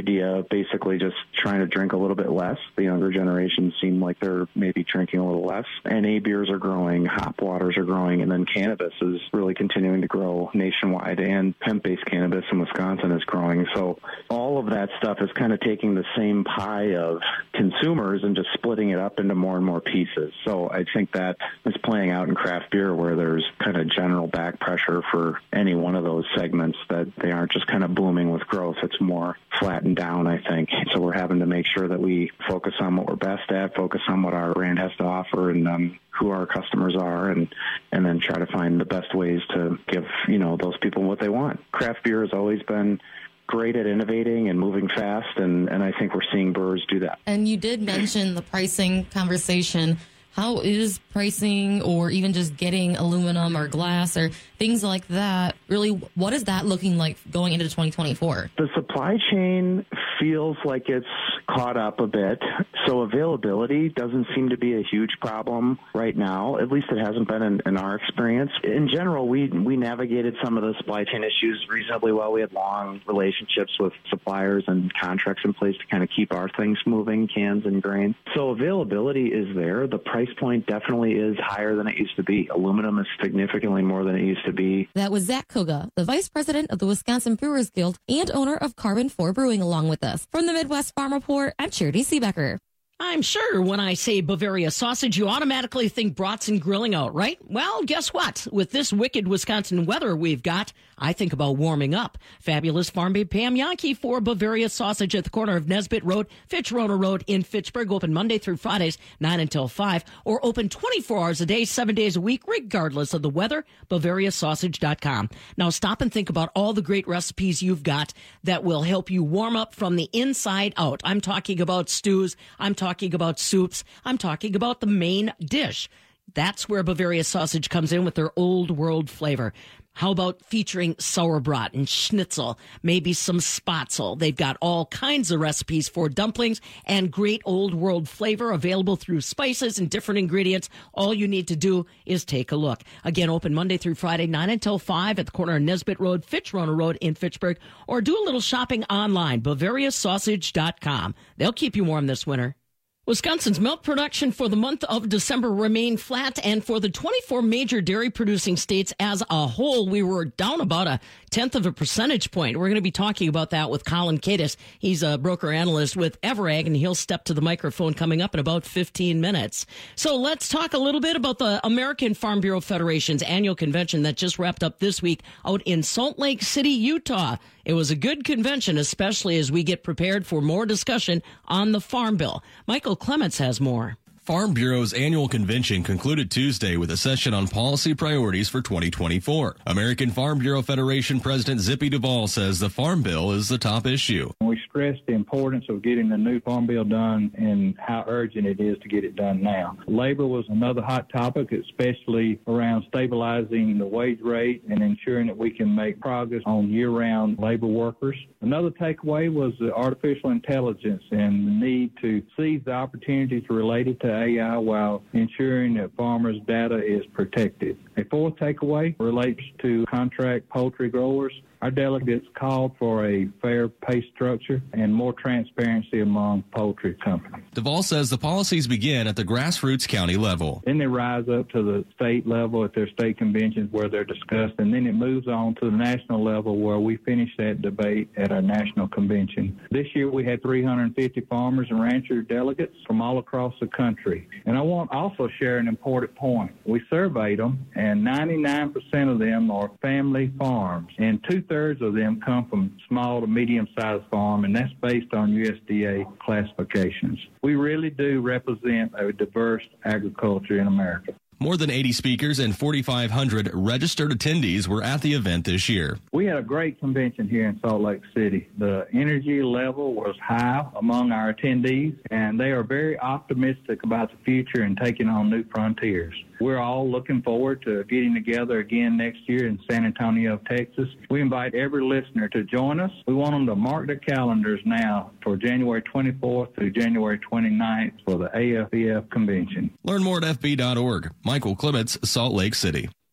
idea of basically just trying to drink a little bit less. The younger generation seem like they're maybe drinking a little less. N A beers are growing, hop waters are growing, and then cannabis is really continuing to grow nationwide, and hemp-based cannabis in Wisconsin is growing. So all of that stuff is kind of taking the same pie of consumers and just splitting it up into more and more pieces. So I think that is playing out in craft beer, where there's kind of general back pressure for any one of those segments, that they aren't just kind of booming with growth. It's more flattened down, I think. So we're having to make sure that we focus on what we're best at, focus on what our brand has to offer, and um, who our customers are, and and then try to find the best ways to give, you know, those people what they want. Craft beer has always been great at innovating and moving fast, and, and I think we're seeing brewers do that. And you did mention the pricing conversation. How is pricing, or even just getting aluminum or glass or things like that, really, what is that looking like going into twenty twenty-four? The supply chain feels like it's caught up a bit, so availability doesn't seem to be a huge problem right now. At least it hasn't been in, in our experience. In general, we we navigated some of the supply chain issues reasonably well. We had long relationships with suppliers and contracts in place to kind of keep our things moving, cans and grain. So availability is there. The price point definitely is higher than it used to be. Aluminum is significantly more than it used to be. That was Zach Koga, the vice president of the Wisconsin Brewers Guild and owner of Carbon four Brewing, along with us. From the Midwest Farm Report, I'm Charity Seebecker. I'm sure when I say Bavaria sausage, you automatically think brats and grilling out, right? Well, guess what? With this wicked Wisconsin weather we've got, I think about warming up. Fabulous farm babe Pam Yankee for Bavaria sausage at the corner of Nesbitt Road, Fitch-Rona Road in Fitchburg. Open Monday through Fridays, nine until five, or open twenty-four hours a day, seven days a week, regardless of the weather. Bavaria Sausage dot com. Now stop and think about all the great recipes you've got that will help you warm up from the inside out. I'm talking about stews. I'm talking talking about soups. I'm talking about the main dish. That's where Bavaria Sausage comes in with their old world flavor. How about featuring sauerbraten and schnitzel, maybe some spatzel? They've got all kinds of recipes for dumplings and great old world flavor available through spices and different ingredients. All you need to do is take a look. Again, open Monday through Friday, nine until five at the corner of Nesbitt Road, Fitch-Rona Road in Fitchburg, or do a little shopping online, Bavaria Sausage dot com. They'll keep you warm this winter. Wisconsin's milk production for the month of December remained flat, and for the twenty-four major dairy-producing states as a whole, we were down about a tenth of a percentage point. We're going to be talking about that with Colin Kadis. He's a broker analyst with Everag, and he'll step to the microphone coming up in about fifteen minutes. So let's talk a little bit about the American Farm Bureau Federation's annual convention that just wrapped up this week out in Salt Lake City, Utah. It was a good convention, especially as we get prepared for more discussion on the Farm Bill. Michael Clements has more. Farm Bureau's annual convention concluded Tuesday with a session on policy priorities for twenty twenty-four. American Farm Bureau Federation President Zippy Duvall says the Farm Bill is the top issue. We stressed the importance of getting the new Farm Bill done and how urgent it is to get it done now. Labor was another hot topic, especially around stabilizing the wage rate and ensuring that we can make progress on year-round labor workers. Another takeaway was the artificial intelligence and the need to seize the opportunities related to A I while ensuring that farmers' data is protected. A fourth takeaway relates to contract poultry growers. Our delegates called for a fair pay structure and more transparency among poultry companies. Duvall says the policies begin at the grassroots county level. Then they rise up to the state level at their state conventions where they're discussed, and then it moves on to the national level where we finish that debate at our national convention. This year we had three hundred fifty farmers and rancher delegates from all across the country. And I want to also share an important point. We surveyed them, and ninety-nine percent of them are family farms, and two two-thirds of them come from small to medium-sized farm, and that's based on U S D A classifications. We really do represent a diverse agriculture in America. More than eighty speakers and forty-five hundred registered attendees were at the event this year. We had a great convention here in Salt Lake City. The energy level was high among our attendees, and they are very optimistic about the future and taking on new frontiers. We're all looking forward to getting together again next year in San Antonio, Texas. We invite every listener to join us. We want them to mark their calendars now for January twenty-fourth through January twenty-ninth for the A F B F convention. Learn more at F B dot org. Michael Clements, Salt Lake City.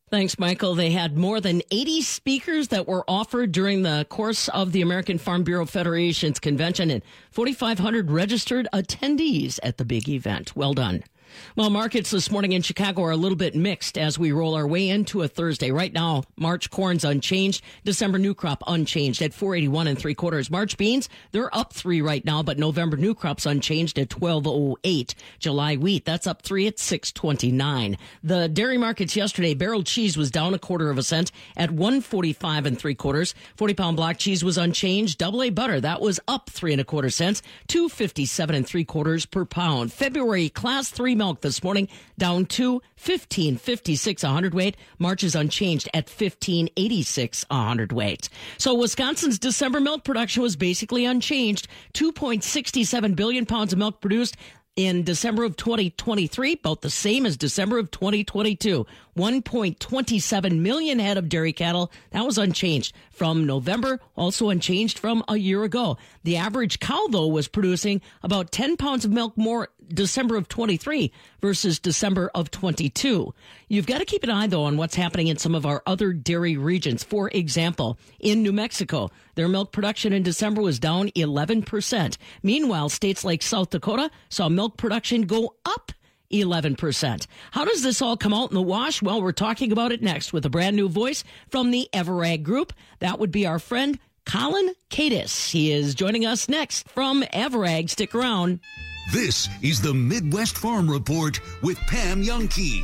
Thanks, Michael. They had more than eighty speakers that were offered during the course of the American Farm Bureau Federation's convention and forty-five hundred registered attendees at the big event. Well done. Well, markets this morning in Chicago are a little bit mixed as we roll our way into a Thursday. Right now, March corn's unchanged. December new crop unchanged at four eighty-one and three quarters. March beans, they're up three right now, but November new crop's unchanged at twelve oh eight. July wheat, that's up three at six twenty-nine. The dairy markets yesterday, barrel cheese was down a quarter of a cent at one forty-five and three quarters. forty pound block cheese was unchanged. Double A butter, that was up three and a quarter cents, two fifty-seven and three quarters per pound. February class three milk this morning down to fifteen fifty-six a hundredweight. March is unchanged at fifteen eighty-six a hundredweight. So Wisconsin's December milk production was basically unchanged. two point six seven billion pounds of milk produced in December of twenty twenty-three, about the same as December of twenty twenty-two. one point two seven million head of dairy cattle. That was unchanged from November, also unchanged from a year ago. The average cow, though, was producing about ten pounds of milk more December of twenty-three versus December of twenty-two. You've got to keep an eye, though, on what's happening in some of our other dairy regions. For example, in New Mexico, their milk production in December was down eleven percent. Meanwhile, states like South Dakota saw milk production go up eleven percent. How does this all come out in the wash? Well, we're talking about it next with a brand new voice from the Everag Group. That would be our friend Colin Kadis. He is joining us next from Everag. Stick around. This is the Midwest Farm Report with Pam Youngkey.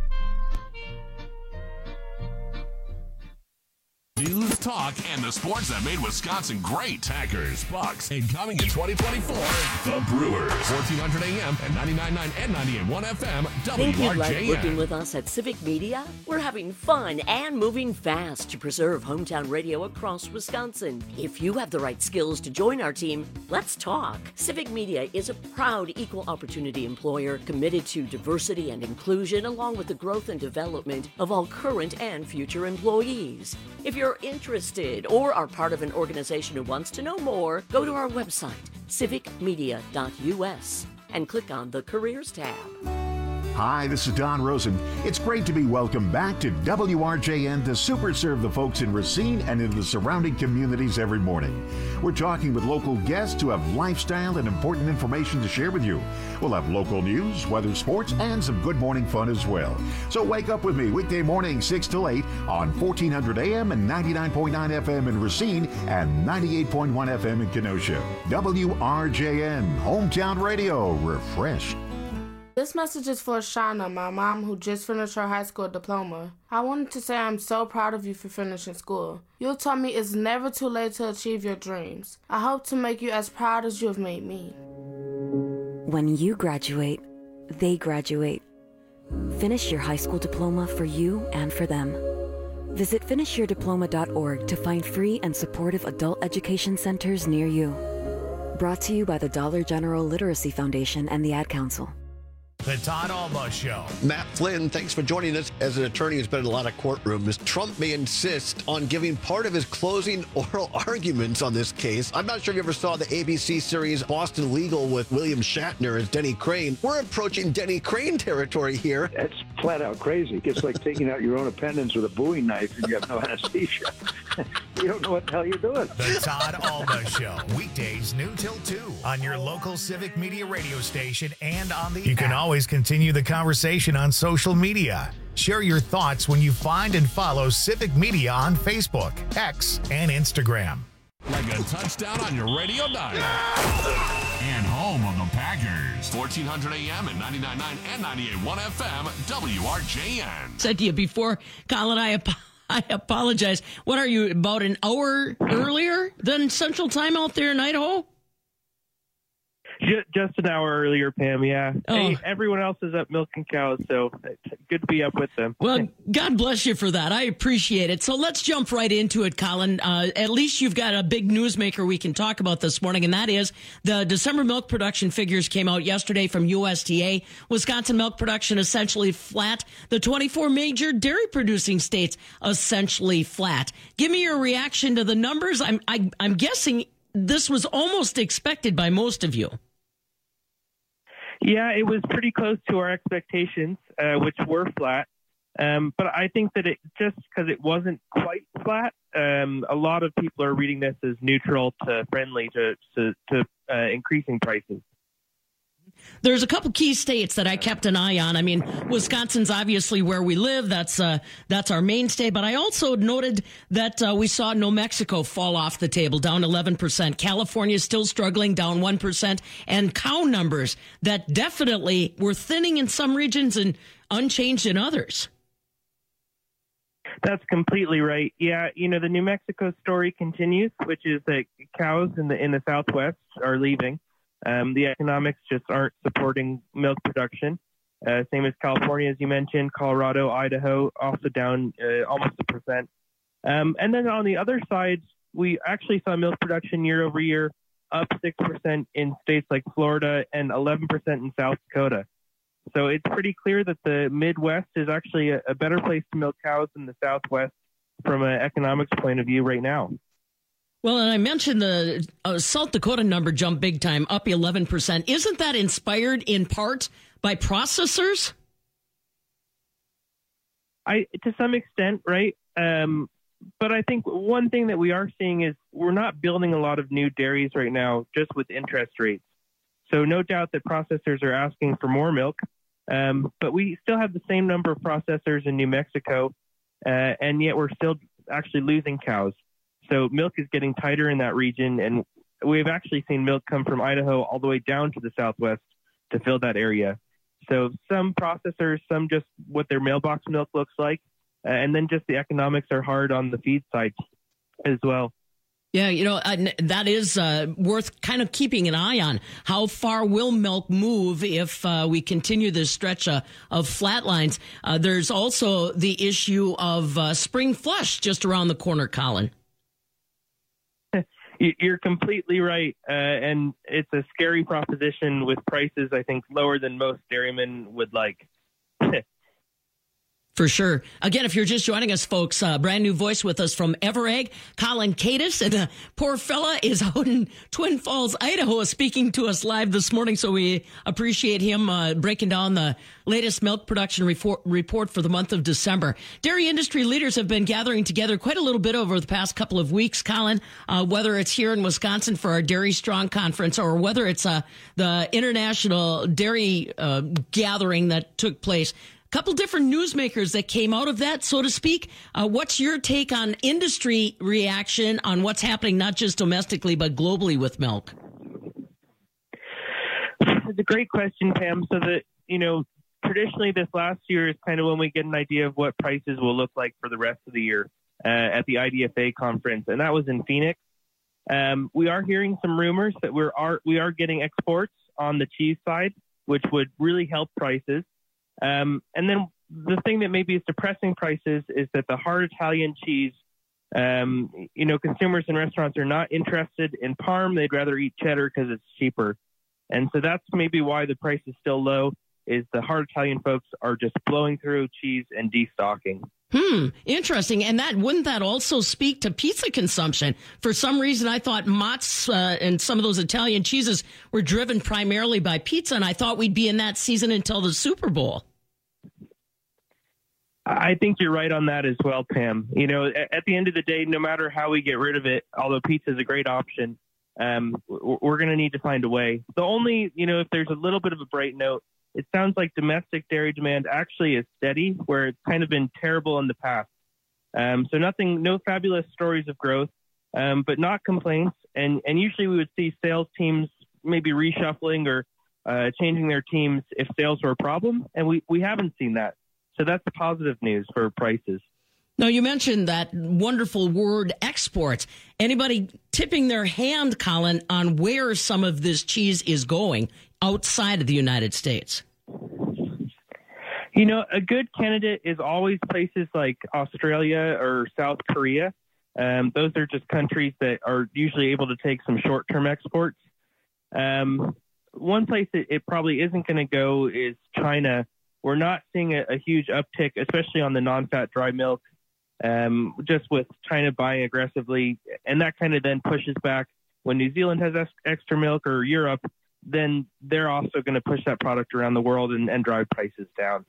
News, talk, and the sports that made Wisconsin great. Packers, Bucks, and coming in twenty twenty-four, the Brewers. fourteen hundred A M and ninety-nine point nine and ninety-eight point one F M, Think W R you like J N. working with us at Civic Media? We're having fun and moving fast to preserve hometown radio across Wisconsin. If you have the right skills to join our team, let's talk. Civic Media is a proud equal opportunity employer committed to diversity and inclusion along with the growth and development of all current and future employees. If you're interested or are part of an organization who wants to know more, go to our website, civic media dot U S, and click on the Careers tab. Hi, this is Don Rosen. It's great to be welcomed back to W R J N to super serve the folks in Racine and in the surrounding communities every morning. We're talking with local guests who have lifestyle and important information to share with you. We'll have local news, weather, sports, and some good morning fun as well. So wake up with me weekday morning six till eight on fourteen hundred A M and ninety-nine point nine F M in Racine and ninety-eight point one F M in Kenosha. W R J N, hometown radio, refreshed. This message is for Shauna, my mom, who just finished her high school diploma. I wanted to say I'm so proud of you for finishing school. You taught me it's never too late to achieve your dreams. I hope to make you as proud as you have made me. When you graduate, they graduate. Finish your high school diploma for you and for them. Visit finish your diploma dot org to find free and supportive adult education centers near you. Brought to you by the Dollar General Literacy Foundation and the Ad Council. The Todd Alba Show. Matt Flynn, thanks for joining us. As an attorney who's been in a lot of courtrooms, Trump may insist on giving part of his closing oral arguments on this case. I'm not sure if you ever saw the A B C series Boston Legal with William Shatner as Denny Crane. We're approaching Denny Crane territory here. That's flat out crazy. It's like taking out your own appendix with a Bowie knife and you have no anesthesia. You don't know what the hell you're doing. The Todd Alba Show. Weekdays noon till two on your local Civic Media radio station and on the You can app. Always continue the conversation on social media. Share your thoughts when you find and follow Civic Media on Facebook, X, and Instagram. Like a touchdown on your radio dial. And home of the Packers. fourteen hundred A M and ninety-nine point nine and ninety-eight point one F M, W R J N. Said to you before, Colin, I, ap- I apologize. What are you, about an hour earlier than Central Time out there in Idaho? Just an hour earlier, Pam, yeah. Oh. Hey, everyone else is up milking cows, so good to be up with them. Well, God bless you for that. I appreciate it. So let's jump right into it, Colin. Uh, at least you've got a big newsmaker we can talk about this morning, and that is the December milk production figures came out yesterday from U S D A. Wisconsin milk production essentially flat. The twenty-four major dairy producing states essentially flat. Give me your reaction to the numbers. I'm, I, I'm guessing this was almost expected by most of you. Yeah, it was pretty close to our expectations, uh, which were flat. Um, but I think that it just because it wasn't quite flat, um, a lot of people are reading this as neutral to friendly to to, to uh, increasing prices. There's a couple key states that I kept an eye on. I mean, Wisconsin's obviously where we live. That's uh, that's our mainstay. But I also noted that uh, we saw New Mexico fall off the table, down eleven percent. California is still struggling, down one percent. And cow numbers that definitely were thinning in some regions and unchanged in others. That's completely right. Yeah, you know, the New Mexico story continues, which is that cows in the in the Southwest are leaving. Um, the economics just aren't supporting milk production. Uh, same as California, as you mentioned, Colorado, Idaho, also down uh, almost a percent. Um, and then on the other side, we actually saw milk production year over year up six percent in states like Florida and eleven percent in South Dakota. So it's pretty clear that the Midwest is actually a, a better place to milk cows than the Southwest from an economics point of view right now. Well, and I mentioned the uh, South Dakota number jumped big time, up eleven percent. Isn't that inspired in part by processors? I, to some extent, right? Um, but I think one thing that we are seeing is we're not building a lot of new dairies right now, just with interest rates. So no doubt that processors are asking for more milk, um, but we still have the same number of processors in New Mexico, uh, and yet we're still actually losing cows. So milk is getting tighter in that region, and we've actually seen milk come from Idaho all the way down to the Southwest to fill that area. So some processors, some just what their mailbox milk looks like, uh, and then just the economics are hard on the feed side as well. Yeah, you know, uh, that is uh, worth kind of keeping an eye on. How far will milk move if uh, we continue this stretch uh, of flat lines? Uh, there's also the issue of uh, spring flush just around the corner, Colin. You're completely right, uh, and it's a scary proposition with prices, I think, lower than most dairymen would like. For sure. Again, if you're just joining us, folks, uh, brand new voice with us from Everegg, Colin Kaitis, and the poor fella is out in Twin Falls, Idaho, speaking to us live this morning. So we appreciate him uh, breaking down the latest milk production report, report for the month of December. Dairy industry leaders have been gathering together quite a little bit over the past couple of weeks, Colin, uh, whether it's here in Wisconsin for our Dairy Strong Conference or whether it's uh, the international dairy uh, gathering that took place. Couple different newsmakers that came out of that, so to speak. Uh, what's your take on industry reaction on what's happening, not just domestically, but globally with milk? It's a great question, Pam. So that, you know, traditionally this last year is kind of when we get an idea of what prices will look like for the rest of the year uh, at the I D F A conference, and that was in Phoenix. Um, we are hearing some rumors that we're are, we are getting exports on the cheese side, which would really help prices. Um, and then the thing that maybe is depressing prices is that the hard Italian cheese, um, you know, consumers and restaurants are not interested in Parm. They'd rather eat cheddar because it's cheaper. And so that's maybe why the price is still low, is the hard Italian folks are just blowing through cheese and destocking. Hmm, interesting. And that wouldn't that also speak to pizza consumption? For some reason, I thought Mott's uh, and some of those Italian cheeses were driven primarily by pizza, and I thought we'd be in that season until the Super Bowl. I think you're right on that as well, Pam. You know, at the end of the day, no matter how we get rid of it, although pizza is a great option, um, we're going to need to find a way. The only, you know, if there's a little bit of a bright note, it sounds like domestic dairy demand actually is steady, where it's kind of been terrible in the past. Um, so nothing, no fabulous stories of growth, um, but not complaints. And, and usually we would see sales teams maybe reshuffling or uh, changing their teams if sales were a problem. And we, we haven't seen that. So that's the positive news for prices. Now, you mentioned that wonderful word, export. Anybody tipping their hand, Colin, on where some of this cheese is going outside of the United States? You know, a good candidate is always places like Australia or South Korea. Um, those are just countries that are usually able to take some short-term exports. Um, one place that it probably isn't going to go is China. We're not seeing a, a huge uptick, especially on the non-fat dry milk, um, just with China buying aggressively. And that kind of then pushes back when New Zealand has ex- extra milk or Europe, then they're also going to push that product around the world and, and drive prices down.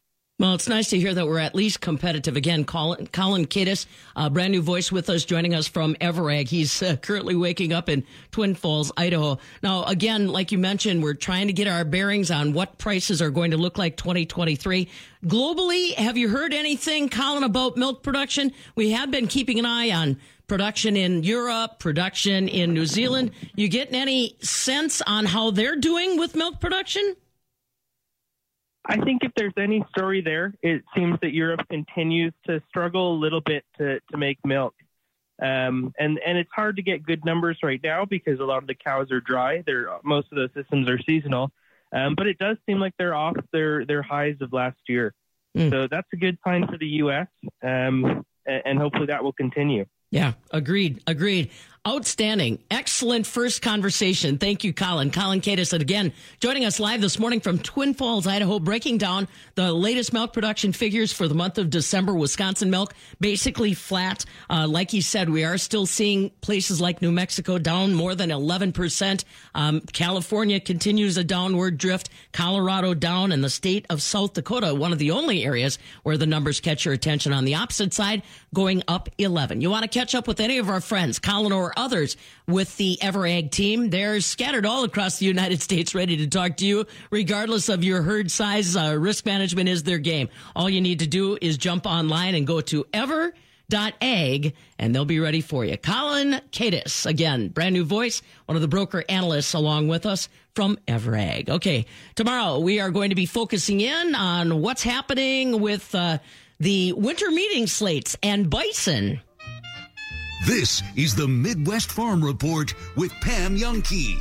Well, it's nice to hear that we're at least competitive. Again, Colin, Colin Kadis, a brand new voice with us, joining us from Everag. He's uh, currently waking up in Twin Falls, Idaho. Now, again, like you mentioned, we're trying to get our bearings on what prices are going to look like twenty twenty-three. Globally, have you heard anything, Colin, about milk production? We have been keeping an eye on production in Europe, production in New Zealand. You getting any sense on how they're doing with milk production? I think if there's any story there, it seems that Europe continues to struggle a little bit to, to make milk. Um, and, and it's hard to get good numbers right now because a lot of the cows are dry. They're, most of those systems are seasonal. Um, but it does seem like they're off their, their highs of last year. Mm. So that's a good sign for the U S, um, and, and hopefully that will continue. Yeah, agreed, agreed. Outstanding. Excellent first conversation. Thank you, Colin. Colin Kadis, again, joining us live this morning from Twin Falls, Idaho, breaking down the latest milk production figures for the month of December. Wisconsin milk basically flat. Uh, like he said, we are still seeing places like New Mexico down more than eleven percent. Um, California continues a downward drift. Colorado down, and the state of South Dakota, one of the only areas where the numbers catch your attention on the opposite side, going up eleven. You want to catch up with any of our friends, Colin or others with the Everag team? They're scattered all across the United States, ready to talk to you, regardless of your herd size. Uh, risk management is their game. All you need to do is jump online and go to ever dot ag, and they'll be ready for you. Colin Kadis, again, brand new voice, one of the broker analysts along with us from Everag. Okay, tomorrow we are going to be focusing in on what's happening with uh, the winter meeting slates and bison. This is the Midwest Farm Report with Pam Youngkey.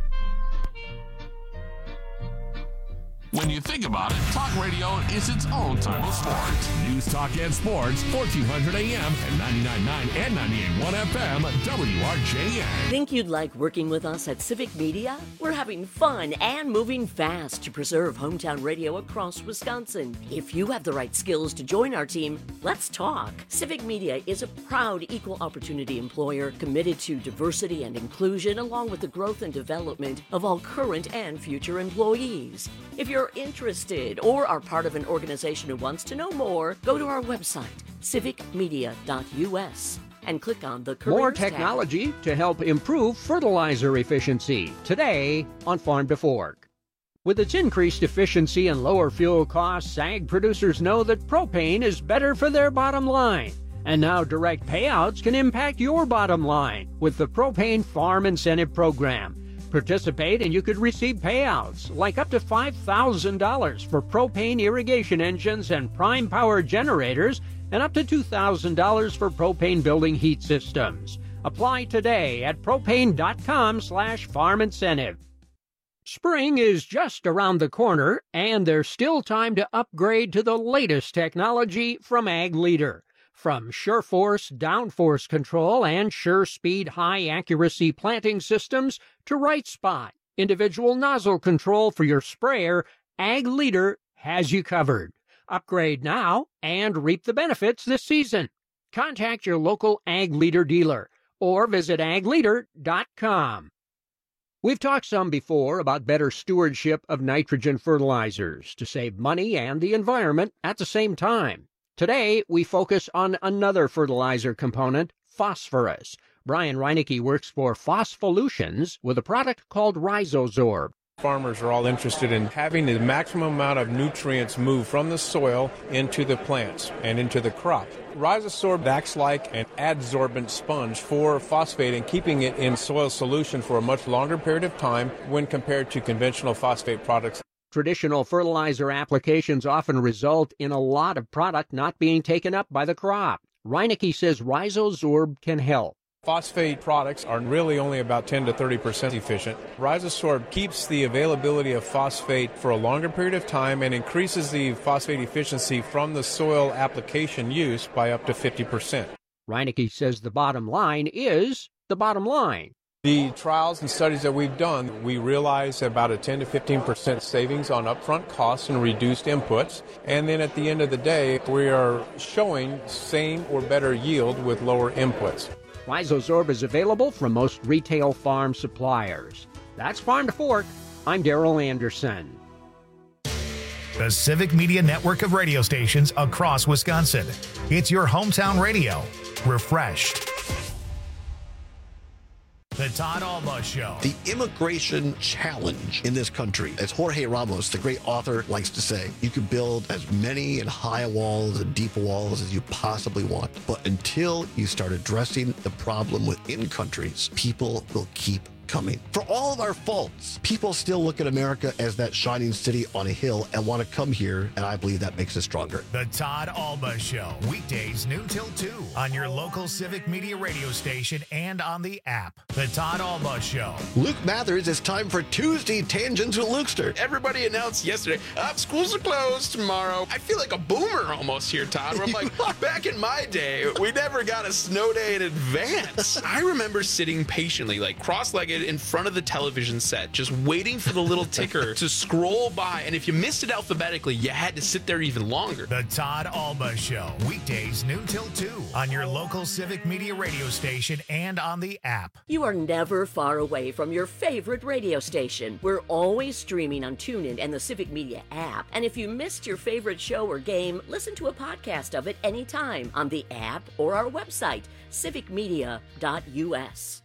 When you think about it, talk radio is its own type of sports. News, talk, and sports, fourteen hundred A M and ninety-nine point nine and ninety-eight point one F M, W R J N. Think you'd like working with us at Civic Media? We're having fun and moving fast to preserve hometown radio across Wisconsin. If you have the right skills to join our team, let's talk. Civic Media is a proud equal opportunity employer committed to diversity and inclusion, along with the growth and development of all current and future employees. If you're interested or are part of an organization who wants to know more, go to our website, civic media dot U S, and click on the Careers More tab. technology to help improve fertilizer efficiency. Today on Farm to Fork. With its increased efficiency and lower fuel costs, ag producers know that propane is better for their bottom line. And now direct payouts can impact your bottom line with the Propane Farm Incentive Program. Participate and you could receive payouts like up to five thousand dollars for propane irrigation engines and prime power generators, and up to two thousand dollars for propane building heat systems. Apply today at propane.com slash farm incentive. Spring is just around the corner, and there's still time to upgrade to the latest technology from Ag Leader. From SureForce downforce control and SureSpeed high-accuracy planting systems to Right Spot, individual nozzle control for your sprayer, Ag Leader has you covered. Upgrade now and reap the benefits this season. Contact your local Ag Leader dealer or visit ag leader dot com. We've talked some before about better stewardship of nitrogen fertilizers to save money and the environment at the same time. Today, we focus on another fertilizer component, phosphorus. Brian Reinecke works for Phospholutions with a product called Rhizozorb. Farmers are all interested in having the maximum amount of nutrients move from the soil into the plants and into the crop. Rhizozorb acts like an adsorbent sponge for phosphate and keeping it in soil solution for a much longer period of time when compared to conventional phosphate products. Traditional fertilizer applications often result in a lot of product not being taken up by the crop. Reinecke says Rhizozorb can help. Phosphate products are really only about ten to thirty percent efficient. Rhizozorb keeps the availability of phosphate for a longer period of time and increases the phosphate efficiency from the soil application use by up to fifty percent. Reinecke says the bottom line is the bottom line. The trials and studies that we've done, we realize about a ten to fifteen percent savings on upfront costs and reduced inputs. And then at the end of the day, we are showing same or better yield with lower inputs. Rhizozorb is available from most retail farm suppliers. That's Farm to Fork. I'm Darrell Anderson. the Civic Media network of radio stations across Wisconsin. It's your hometown radio, refreshed. The Todd Alba Show. The immigration challenge in this country, as Jorge Ramos, the great author, likes to say, you can build as many and high walls and deep walls as you possibly want. But until you start addressing the problem within countries, people will keep coming. For all of our faults, people still look at America as that shining city on a hill and want to come here, and I believe that makes us stronger. The Todd Alba Show, weekdays noon till two on your local Civic Media radio station and on the app. The Todd Alba Show. Luke Mathers, it's time for Tuesday Tangents with Lukester. Everybody announced yesterday, up, schools are closed tomorrow. I feel like a boomer almost here, Todd, where I'm like, back in my day, we never got a snow day in advance. I remember sitting patiently, like cross-legged in front of the television set, just waiting for the little ticker to scroll by. And if you missed it alphabetically, you had to sit there even longer. The Todd Alba Show, weekdays noon till two on your local Civic Media radio station and on the app. You are never far away from your favorite radio station. We're always streaming on TuneIn and the Civic Media app. And if you missed your favorite show or game, listen to a podcast of it anytime on the app or our website, civic media dot u s.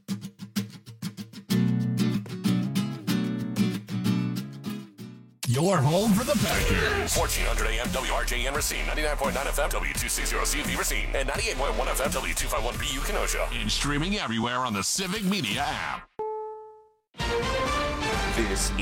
Your home for the Packers. fourteen hundred A M W R J N Racine, ninety-nine point nine F M W two sixty C V Racine, and ninety-eight point one F M W two fifty-one B U Kenosha. And streaming everywhere on the Civic Media app. This